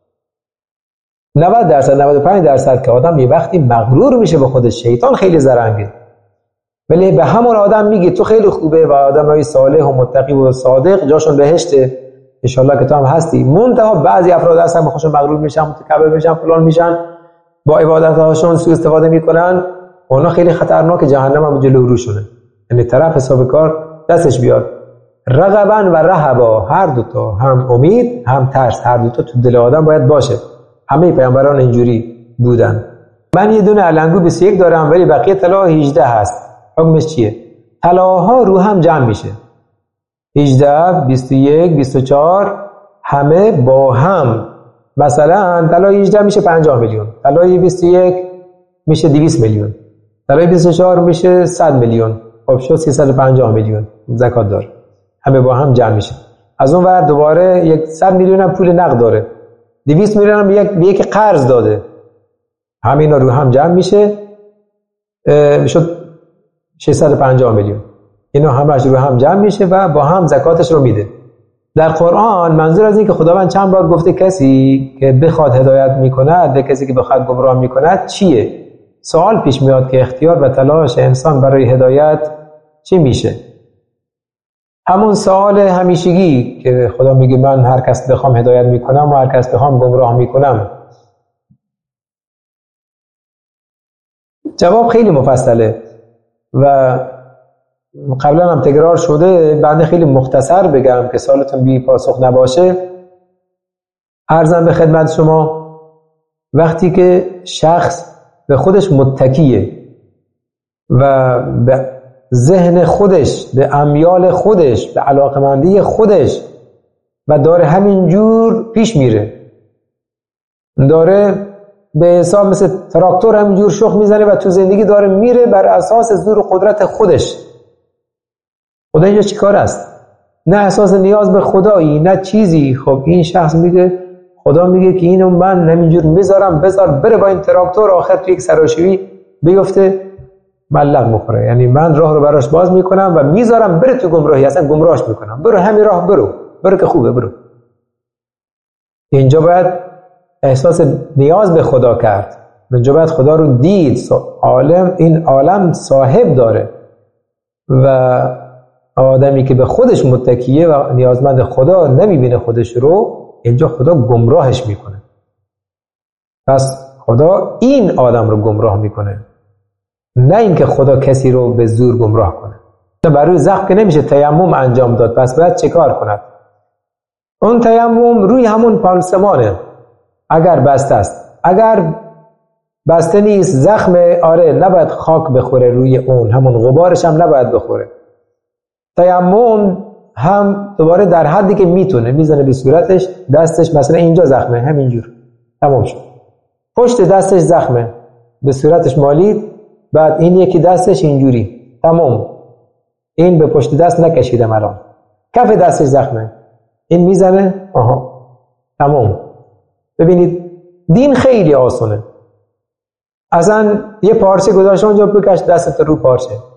Speaker 1: نود درصد، نود و پنج درصد که آدم یه وقتی مغرور میشه به خودش، شیطان خیلی زرنگه، ولی به همون آدم میگه تو خیلی خوبه و آدمای صالح و متقی و صادق جاشون بهشته، ان شاءالله که تو هم هستی. منتها بعضی افراد هستن به خودشون مغرور میشن، متکبر میشن، فلان میشن، با عبادت‌هاشون سوء استفاده میکنن. اونا خیلی خطرناک، جهنم هم جلو روشونه. یعنی طرف حساب کار دستش بیاد. رغبا و رهبا، هر دوتا، هم امید هم ترس، هر دوتا تو دل آدم باید باشه. همه پیامبران اینجوری بودن. من یه دونه علنگو بیست و یک دارم ولی بقیه طلا هجده هست. حکمش چیه؟ طلاها رو هم جمع میشه. هجده، بیست و یک، بیست و چهار همه با هم. مثلا طلای هجده میشه پنجاه میلیون، طلای بیست و یک میشه دویست میلیون، طلای بیست و چهار میشه صد میلیون. خب شد سیصد و پنجاه میلیون زکات داره. همه با هم جمع میشه. از اون ور دوباره یک صد میلیون هم پول نقد داره. دویست میلیون هم یک به یک قرض داده. همینا رو هم جمع میشه شد ششصد و پنجاه میلیون. اینا همش رو هم جمع میشه و با هم زکاتش رو میده. در قرآن منظور از این که خداوند چند بار گفته کسی که بخواد هدایت میکند به کسی که بخواد گمراه میکند چیه؟ سوال پیش میاد که اختیار و تلاش انسان برای هدایت چی میشه؟ همون سوال همیشگی که خدا میگه من هر کس بخوام هدایت میکنم و هر کس بخوام گمراه میکنم. جواب خیلی مفصله و قبلا هم تکرار شده. بنده خیلی مختصر بگم که سوالتون بی پاسخ نباشه. عرضم به خدمت شما وقتی که شخص به خودش متکیه و به ذهن خودش، به امیال خودش، به علاقمندی خودش و داره همینجور پیش میره، داره به حساب مثل تراکتور همینجور شخ میزنه و تو زندگی داره میره بر اساس زور و قدرت خودش. خدا اینجا چی کار است؟ نه اساس نیاز به خدایی، نه چیزی. خب این شخص میگه، خدا میگه که اینو من همینجور میذارم، بذار بره با این تراکتور، آخر تو یک سراشویی بیفته ملق مخوره. یعنی من راه رو براش باز میکنم و میذارم بره تو گمراهی، اصلا گمراهش میکنم، برو همین راه برو، برو که خوبه برو. اینجا باید احساس نیاز به خدا کرد. اینجا باید خدا رو دید. عالم، این عالم صاحب داره و آدمی که به خودش متکیه و نیازمند خدا نمیبینه خودش رو، اینجا خدا گمراهش میکنه. پس خدا این آدم رو گمراه میکنه، نه اینکه خدا کسی رو به زور گمراه کنه. برای زخم که نمیشه تیمم انجام داد، پس باید چه کار کند؟ اون تیمم روی همون پانسمانه اگر بسته است. اگر بسته نیست، زخم، آره نباید خاک بخوره روی اون، همون غبارش هم نباید بخوره. تیمم هم دوباره در حدی که میتونه میزنه به صورتش، دستش مثلا اینجا زخمه، همینجور تمام شد. پشت دستش زخمه، به صورتش مالید، بعد این یکی دستش اینجوری، تمام. این به پشت دست نکشیدم الان. کف دستش زخمه، این میزنه، آها تمام. ببینید دین خیلی آسونه. اصلا یه پارچه گذاشته اونجا بکش دستت رو پارچه.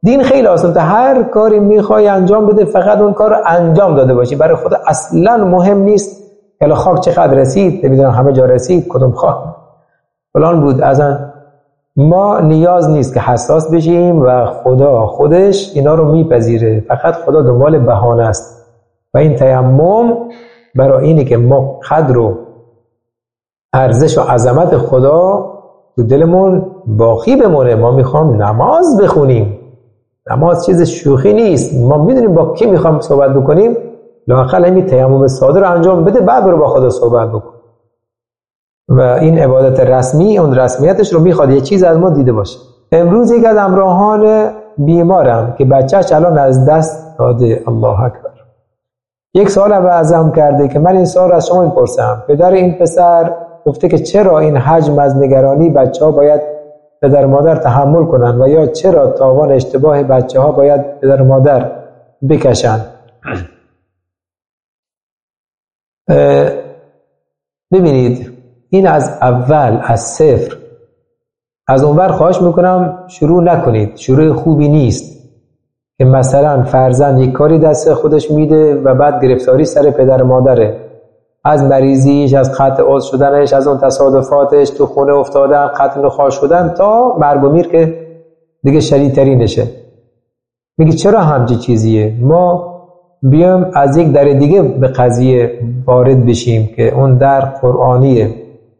Speaker 1: دین خیلی آسان، تا هر کاری میخوای انجام بده فقط اون کار رو انجام داده باشی. برای خود اصلا مهم نیست که خاک چقدر رسید، نمیدونم همه جا رسید، کدوم خاک فلان بود. اصلا ما نیاز نیست که حساس بشیم و خدا خودش اینا رو میپذیره. فقط خدا دنبال بهانه است و این تیمم برای اینه که ما قدر و ارزش و عظمت خدا تو دلمون باقی بمونه. ما میخوام نماز بخونیم، نماز چیز شوخی نیست. ما میدونیم با کی میخوام صحبت بکنیم، لااقل همین تیمم ساده رو انجام بده، بعد برو با خدا صحبت بکن. و این عبادت رسمی اون رسمیتش رو میخواد یه چیز از ما دیده باشه. امروز یک از همراهان بیمارم که بچهش الان از دست داده، الله اکبر، یک سال ازم کرده که من این سال از شما میپرسم، پدر این پسر گفته که چرا این حجم از نگرانی بچه ها باید پدر مادر تحمل کنن و یا چرا تاوان اشتباه بچه ها باید پدر مادر بکشن. ببینید این از اول از صفر از اونور خواهش میکنم شروع نکنید. شروع خوبی نیست که مثلا فرزند یک کاری دست خودش میده و بعد گرفتاری سر پدر مادره، از مریضیش، از قطع عضو شدنش، از اون تصادفاتش، تو خونه افتادن، قتل نخواه شدن، تا مرگ و میر که دیگه شدیدتری نشه. میگه چرا همچی چیزیه؟ ما بیام از یک در دیگه به قضیه وارد بشیم که اون در قرآنیه.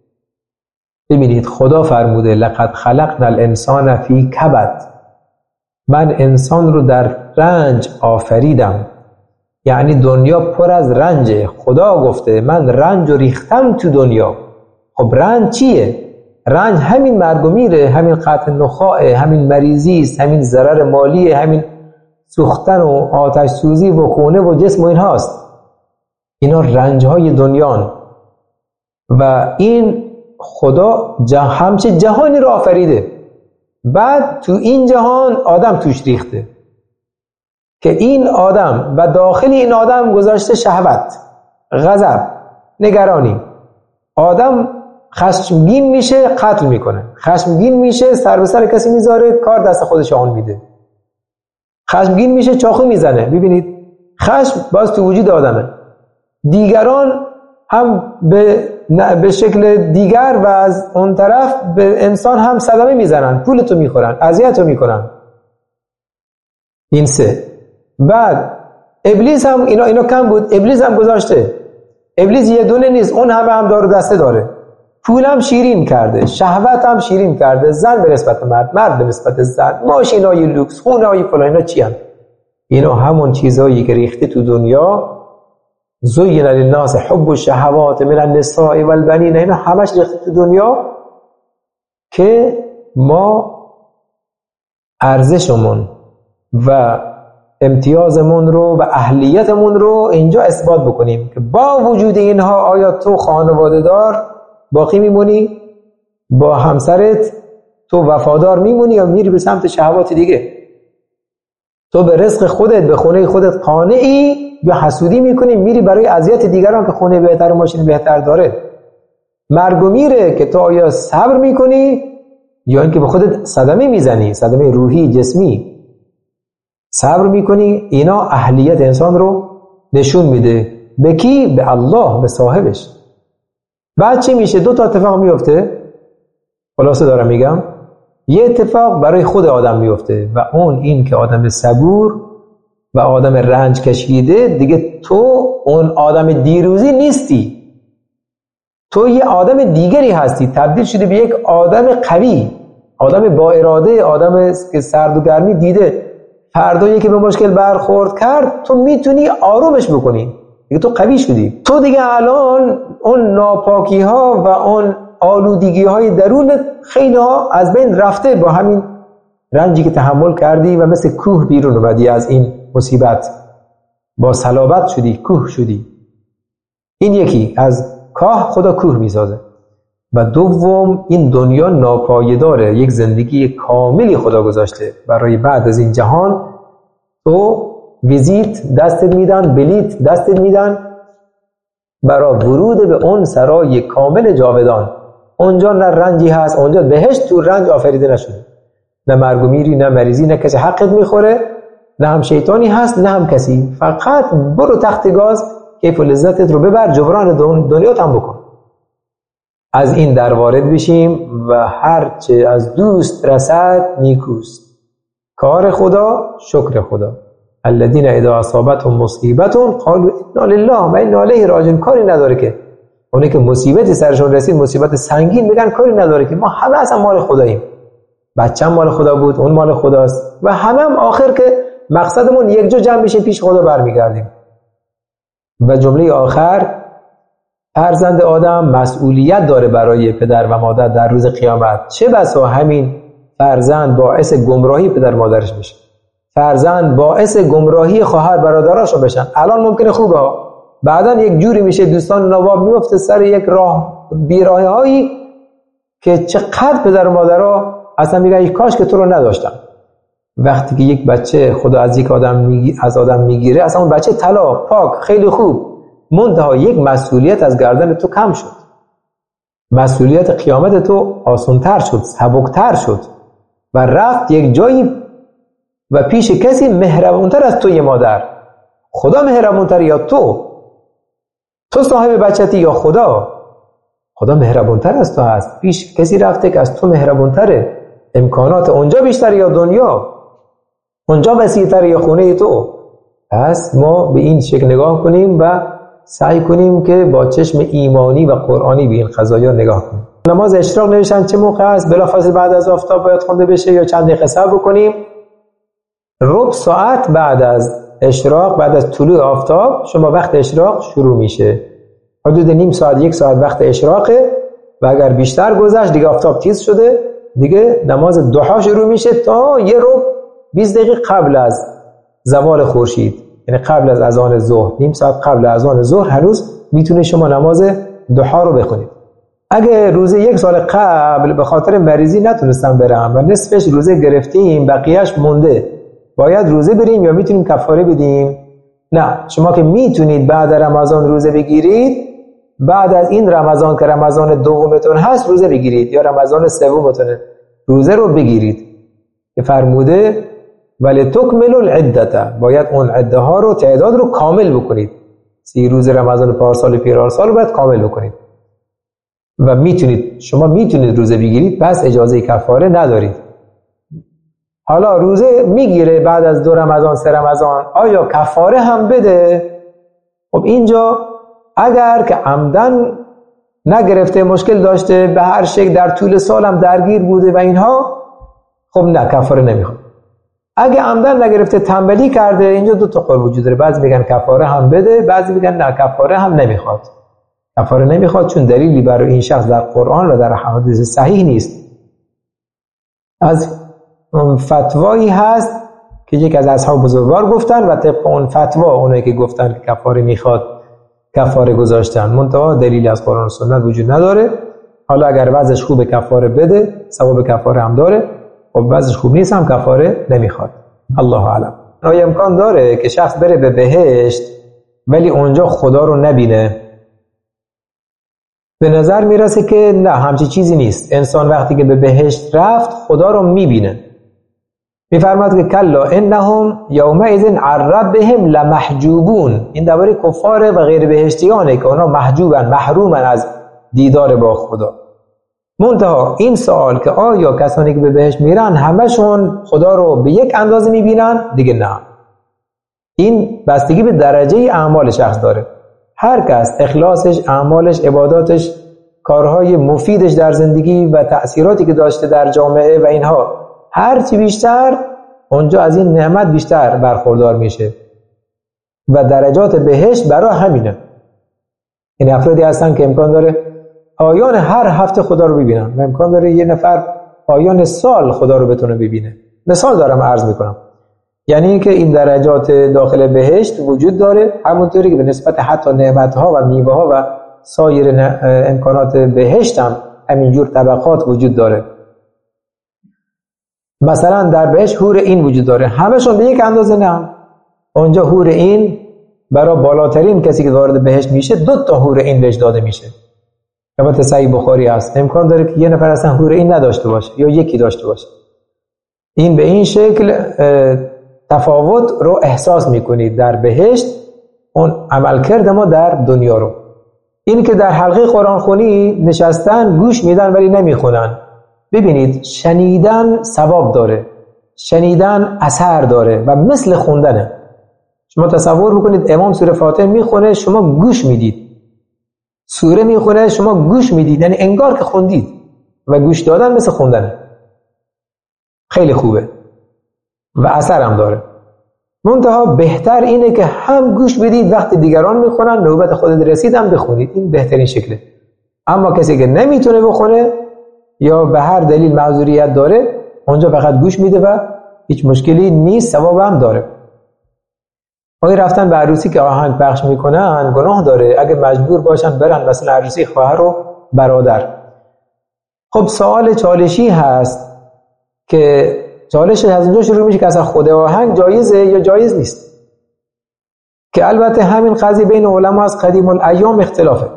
Speaker 1: ببینید خدا فرموده لقد خلقنا الانسان فی کبد، من انسان رو در رنج آفریدم. یعنی دنیا پر از رنجه. خدا گفته من رنج رو ریختم تو دنیا. خب رنج چیه؟ رنج همین مرگ و میره، همین قطع نخاع، همین مریضی است، همین ضرر مالی، همین سوختن و آتش سوزی و خونه و جسم و این هاست. اینا رنج های دنیان و این خدا همچه جهانی رو آفریده. بعد تو این جهان آدم توش ریخته که این آدم و داخل این آدم گذاشته شهوت، غضب، نگرانی. آدم خشمگین میشه قتل میکنه، خشمگین میشه سر به سر کسی میذاره، کار دست خودش آن میده، خشمگین میشه چاقو میزنه. ببینید خشم باز تو وجود آدمه. دیگران هم به به شکل دیگر و از اون طرف به انسان هم صدمه میزنن، پولتو میخورن، اذیتو میکنن. این سه. بعد ابلیس هم اینا اینا کم بود، ابلیس هم گذاشته. ابلیس یه دونه نیست، اون همه هم دار و دسته داره. پول هم شیرین کرده، شهوت هم شیرین کرده، زن به نسبت مرد، مرد به نسبت زن، ماشینای لوکس، خونه‌های فلان. اینا چی هم؟ اینا همون چیزایی که ریخته تو دنیا. زین للناس حب الشهوات من النساء والبنین، اینا همش ریخته تو دنیا که ما ارزشمون و امتیازمون رو و اهلیتمون رو اینجا اثبات بکنیم که با وجود اینها آیا تو خانواده دار باقی میمونی؟ با همسرت تو وفادار میمونی یا میری به سمت شهوات دیگه؟ تو به رزق خودت به خونه خودت قانعی یا حسودی میکنی میری برای اذیت دیگران که خونه بهتر و ماشین بهتر داره؟ مرگ و میره که تو آیا صبر میکنی یا اینکه به خودت صدمه میزنی، صدمه روحی جسمی؟ صبر میکنی. اینا اهلیت انسان رو نشون میده. به کی؟ به الله، به صاحبش. بعد چی میشه؟ دو تا اتفاق میفته. خلاصه دارم میگم، یه اتفاق برای خود آدم میفته و اون این که آدم صبور و آدم رنج کشیده دیگه تو اون آدم دیروزی نیستی، تو یه آدم دیگری هستی، تبدیل شده به یک آدم قوی، آدم با اراده، آدم که سرد و گرمی دیده. فردا یکی به مشکل برخورد کرد تو میتونی آرومش بکنی، دیگه تو قوی شدی. تو دیگه الان اون ناپاکی ها و اون آلودگی های درون خیلی ها از بین رفته با همین رنجی که تحمل کردی و مثل کوه بیرون اومدی از این مصیبت، با صلابت شدی، کوه شدی. این یکی از کاه خدا کوه میسازه. و دوم این دنیا ناپایداره، یک زندگی کاملی خدا گذاشته برای بعد از این جهان. تو ویزیت دستت میدن، بلیت دستت میدن برای ورود به اون سرای کامل جاودان. اونجا نه رنجی هست، اونجا بهشت تو رنج آفریده نشده. نه مرگ و میری، نه مریضی، نه کسی حقت میخوره، نه هم شیطانی هست نه هم کسی. فقط برو تخت گاز، کیف و لذتت رو ببر، جبران دنیات هم بکن. از این در وارد بشیم و هرچه از دوست رسد نیکوست. کار خدا، شکر خدا. الذین اذا اصابتهم مصیبت قالوا انا لله و انا الیه راجعون. کاری نداره که اونی که مصیبتی سرشون رسید، مصیبت سنگین، بگن کاری نداره که ما همه اصلا مال خداییم. بچه‌م مال خدا بود، اون مال خداست و همه هم آخر که مقصدمون یک جا جمع بشیم پیش خدا برمیگردیم. و جمله آخر، فرزند آدم مسئولیت داره برای پدر و مادر در روز قیامت. چه بسا همین فرزند باعث گمراهی پدر مادرش بشه، فرزند باعث گمراهی خواهر برادراشو بشن. الان ممکنه خوبه ها، بعدا یک جوری میشه دوستان نواب میفته سر یک راه بیراهی هایی که چقدر پدر و مادرها اصلا میگن کاش که تو رو نداشتم. وقتی که یک بچه خدا از یک آدم میگی از آدم میگیره، اصلا اون بچه طلا پاک خیلی خوب، منتها یک مسئولیت از گردن تو کم شد، مسئولیت قیامت تو آسان‌تر شد، سبکتر شد و رفت یک جایی و پیش کسی مهربونتر از توی مادر. خدا مهربونتر یا تو؟ تو صاحب بچتی یا خدا؟ خدا مهربونتر از تو هست، پیش کسی رفته که از تو مهربونتره. امکانات اونجا بیشتر یا دنیا؟ اونجا وسیع‌تر یا خونه تو؟ پس ما به این شکل نگاه کنیم و سعی کنیم که با چشم ایمانی و قرآنی به این قضایا نگاه کنیم. نماز اشراق نوشتن چه موقع است؟ بلافاصله بعد از آفتاب باید خونده بشه یا چند دقیقه صبر بکنیم؟ ربع ساعت بعد از اشراق، بعد از طلوع آفتاب شما وقت اشراق شروع میشه. حدود نیم ساعت یک ساعت وقت اشراقه و اگر بیشتر گذشت دیگه آفتاب تیز شده، دیگه نماز ضحی شروع میشه تا یه ربع بیست دقیقه قبل از زوال خورشید، یعنی قبل از اذان ظهر، نیم ساعت قبل از اذان ظهر هنوز میتونه شما نماز ضحی رو بخونید. اگه روزه یک سال قبل به خاطر مریضی نتونستم برم و نصفش روزه گرفتیم بقیهش مونده، باید روزه بریم یا میتونیم کفاره بدیم؟ نه، شما که میتونید بعد رمضان روزه بگیرید، بعد از این رمضان که رمضان دومتون هست روزه بگیرید یا رمضان سومتون روزه رو بگیرید که فرموده ولی تکملوا العدة، باید اون عده ها رو تعداد رو کامل بکنید. سی روز رمضان پارسال پیرار سال رو باید کامل بکنید و میتونید شما میتونید روزه بگیرید، پس اجازه کفاره ندارید. حالا روزه میگیره بعد از دو رمضان سه رمضان، آیا کفاره هم بده؟ خب اینجا اگر که عمدن نگرفته، مشکل داشته، به هر شکل در طول سالم درگیر بوده و اینها، خب نه کفاره نمیخواد. اگه عمدن نگرفته تنبلی کرده، اینجا دو تا قول وجود داره، بعضی میگن کفاره هم بده، بعضی میگن نه کفاره هم نمیخواد. کفاره نمیخواد چون دلیلی برای این شخص در قرآن و در حدیث صحیح نیست. از فتوایی هست که یک از اصحاب بزرگوار گفتن و طبق اون فتوا اونایی که گفتن که کفاره میخواد کفاره گذاشتن، منتها دلیلی از قرآن و سنت وجود نداره. حالا اگر وضعش خوبه کفاره بده، ثواب کفاره هم داره، و وضعش خوب نیست هم کفاره نمیخواد. الله اعلم. آیا امکان داره که شخص بره به بهشت ولی اونجا خدا رو نبینه؟ به نظر میرسه که نه، همچی چیزی نیست. انسان وقتی که به بهشت رفت خدا رو میبینه. میفرماد که کلا انهم یومئذ عن ربهم لمحجوبون. این درباره کفار و غیر بهشتیانه که اونا محجوبن، محرومن از دیدار با خدا. منتها این سوال که آیا کسانی که به بهشت میرن همشون خدا رو به یک اندازه میبینن؟ دیگه نه. این بستگی به درجه اعمال شخص داره. هر کس اخلاصش، اعمالش، عباداتش، کارهای مفیدش در زندگی و تأثیراتی که داشته در جامعه و اینها هر چی بیشتر، اونجا از این نعمت بیشتر برخوردار میشه و درجات بهشت برای همینه. این افرادی هستن که امکان داره پایان هر هفته خدا رو ببینن و امکان داره یه نفر پایان سال خدا رو بتونه ببینه. مثال دارم عرض میکنم، یعنی اینکه این درجات داخل بهشت وجود داره، همونطوری که به نسبت حتی نعمتها و میوه‌ها و سایر امکانات بهشت هم همینجور طبقات وجود داره. مثلا در بهشت حور عین وجود داره، همشون به یک اندازه نه. اونجا حور عین برای بالاترین کسی که وارد بهشت میشه دو تا حور عین بهش داده میشه. البته صحیح بخاری هست، امکان داره که یه نفر اصلا حور عین نداشته باشه یا یکی داشته باشه. این به این شکل تفاوت رو احساس میکنید در بهشت، اون عملکرد ما در دنیا رو. این که در حلقه قرآن خونی نشستن گوش میدن ولی نمیخونن، ببینید شنیدن ثواب داره، شنیدن اثر داره و مثل خوندنه. شما تصور بکنید امام سوره فاتحه میخونه، شما گوش میدید، سوره میخونه شما گوش میدید، یعنی انگار که خوندید. و گوش دادن مثل خوندنه، خیلی خوبه و اثر هم داره. منتها بهتر اینه که هم گوش بدید وقتی دیگران میخونن، نوبت خودت رسید هم بخونید، این بهترین شکله. اما کسی که نمیتونه بخونه یا به هر دلیل معذوریت داره، اونجا فقط گوش میده و هیچ مشکلی نیست، ثواب هم داره. آقای رفتن به عروسی که آهنگ پخش میکنن گناه داره، اگه مجبور باشن برن مثلا عروسی خواهر و برادر. خب سوال چالشی هست که چالش از اینجا شروع میشه که اصلا خود آهنگ جایزه یا جایز نیست، که البته همین قضیه بین علما از قدیم الایام اختلافه.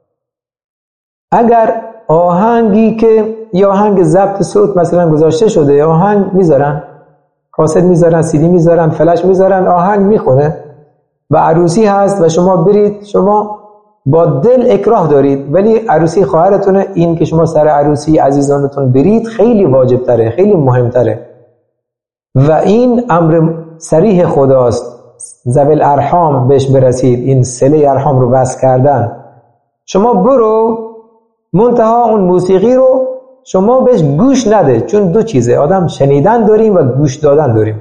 Speaker 1: اگر آهنگی که یا آهنگ ضبط صوت مثلا گذاشته شده، آهنگ میذارن، کاست میذارن، سیدی میذارن، فلش میذارن، آهنگ میخونه و عروسی هست و شما برید، شما با دل اکراه دارید، ولی عروسی خواهرتونه، این که شما سر عروسی عزیزانتون برید خیلی واجب تره، خیلی مهم تره و این امر صریح خداست، ذوی الارحام بهش برسید، این صله ارحام رو وصل کردن. شما برو، منتها اون موسیقی رو شما بهش گوش نده، چون دو چیزه، آدم شنیدن داریم و گوش دادن داریم.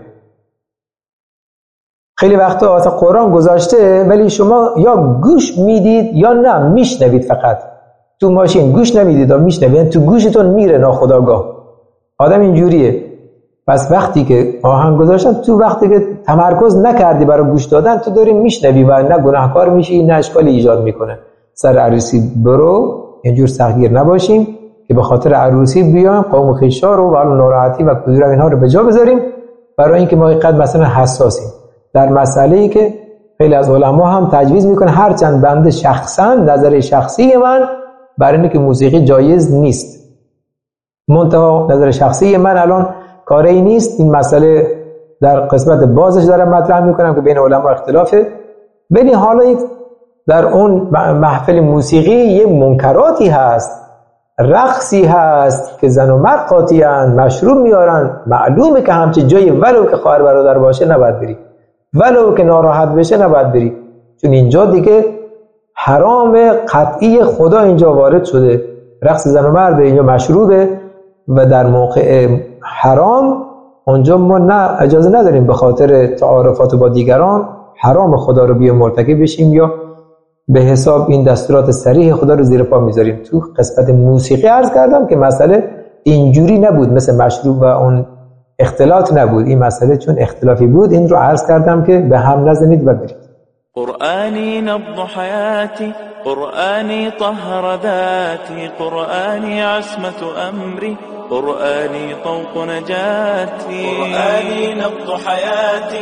Speaker 1: خیلی وقتا اصلا قرآن گذاشته ولی شما یا گوش میدید یا نه میشنوید، فقط تو ماشین گوش نمیدید و میشنوید، تو گوشتون میره ناخودآگاه. آدم اینجوریه. پس وقتی که آهنگ گذاشتن، تو وقتی که تمرکز نکردی برای گوش دادن، تو داری میشنوی و نه گناهکار میشی نه اشکالی ایجاد میکنه. سر عروسی برو، اینجور سختگیر نباشیم که به خاطر عروسی بیایم قوم خویشا رو و ناراحتی و کدورت اینها رو به جا بذاریم، برای اینکه ما اینقدر مثلا حساسیم در مسئله‌ای که خیلی از علما هم تجویز میکنه، هرچند بنده شخصا نظر شخصی من برای اینه که موسیقی جایز نیست، منتها نظر شخصی من الان کاری نیست، این مسئله در قسمت بازش دارم مطرح میکنم که بین علما اختلافه. ولی حالا در اون محفل موسیقی یه منکراتی هست، رقصی هست که زن و مرد قاطیان، مشروب میارن، معلومه که همچه جایی ولو که خواهر برادر باشه نباید بری، ولو که ناراحت بشه نباید بری، چون اینجا دیگه حرام قطعی خدا اینجا وارد شده، رقص زن و مرد اینجا مشروبه و در موقع حرام اونجا ما نه اجازه نداریم به خاطر تعارفات با دیگران حرام خدا رو بیا مرتکب بشیم یا به حساب این دستورات صریح خدا رو زیر پا میذاریم. تو قسمت موسیقی عرض کردم که مسئله اینجوری نبود، مثل مشروب و اون اختلاط نبود، این مسئله چون اختلافی بود این رو عرض کردم که به هم نزنید و برید.
Speaker 2: قرآني نبض حياتي، قرآني طهر ذاتي، قرآني عصمة أمري، قرآني طوق نجاتي، قرآني نبض حياتي.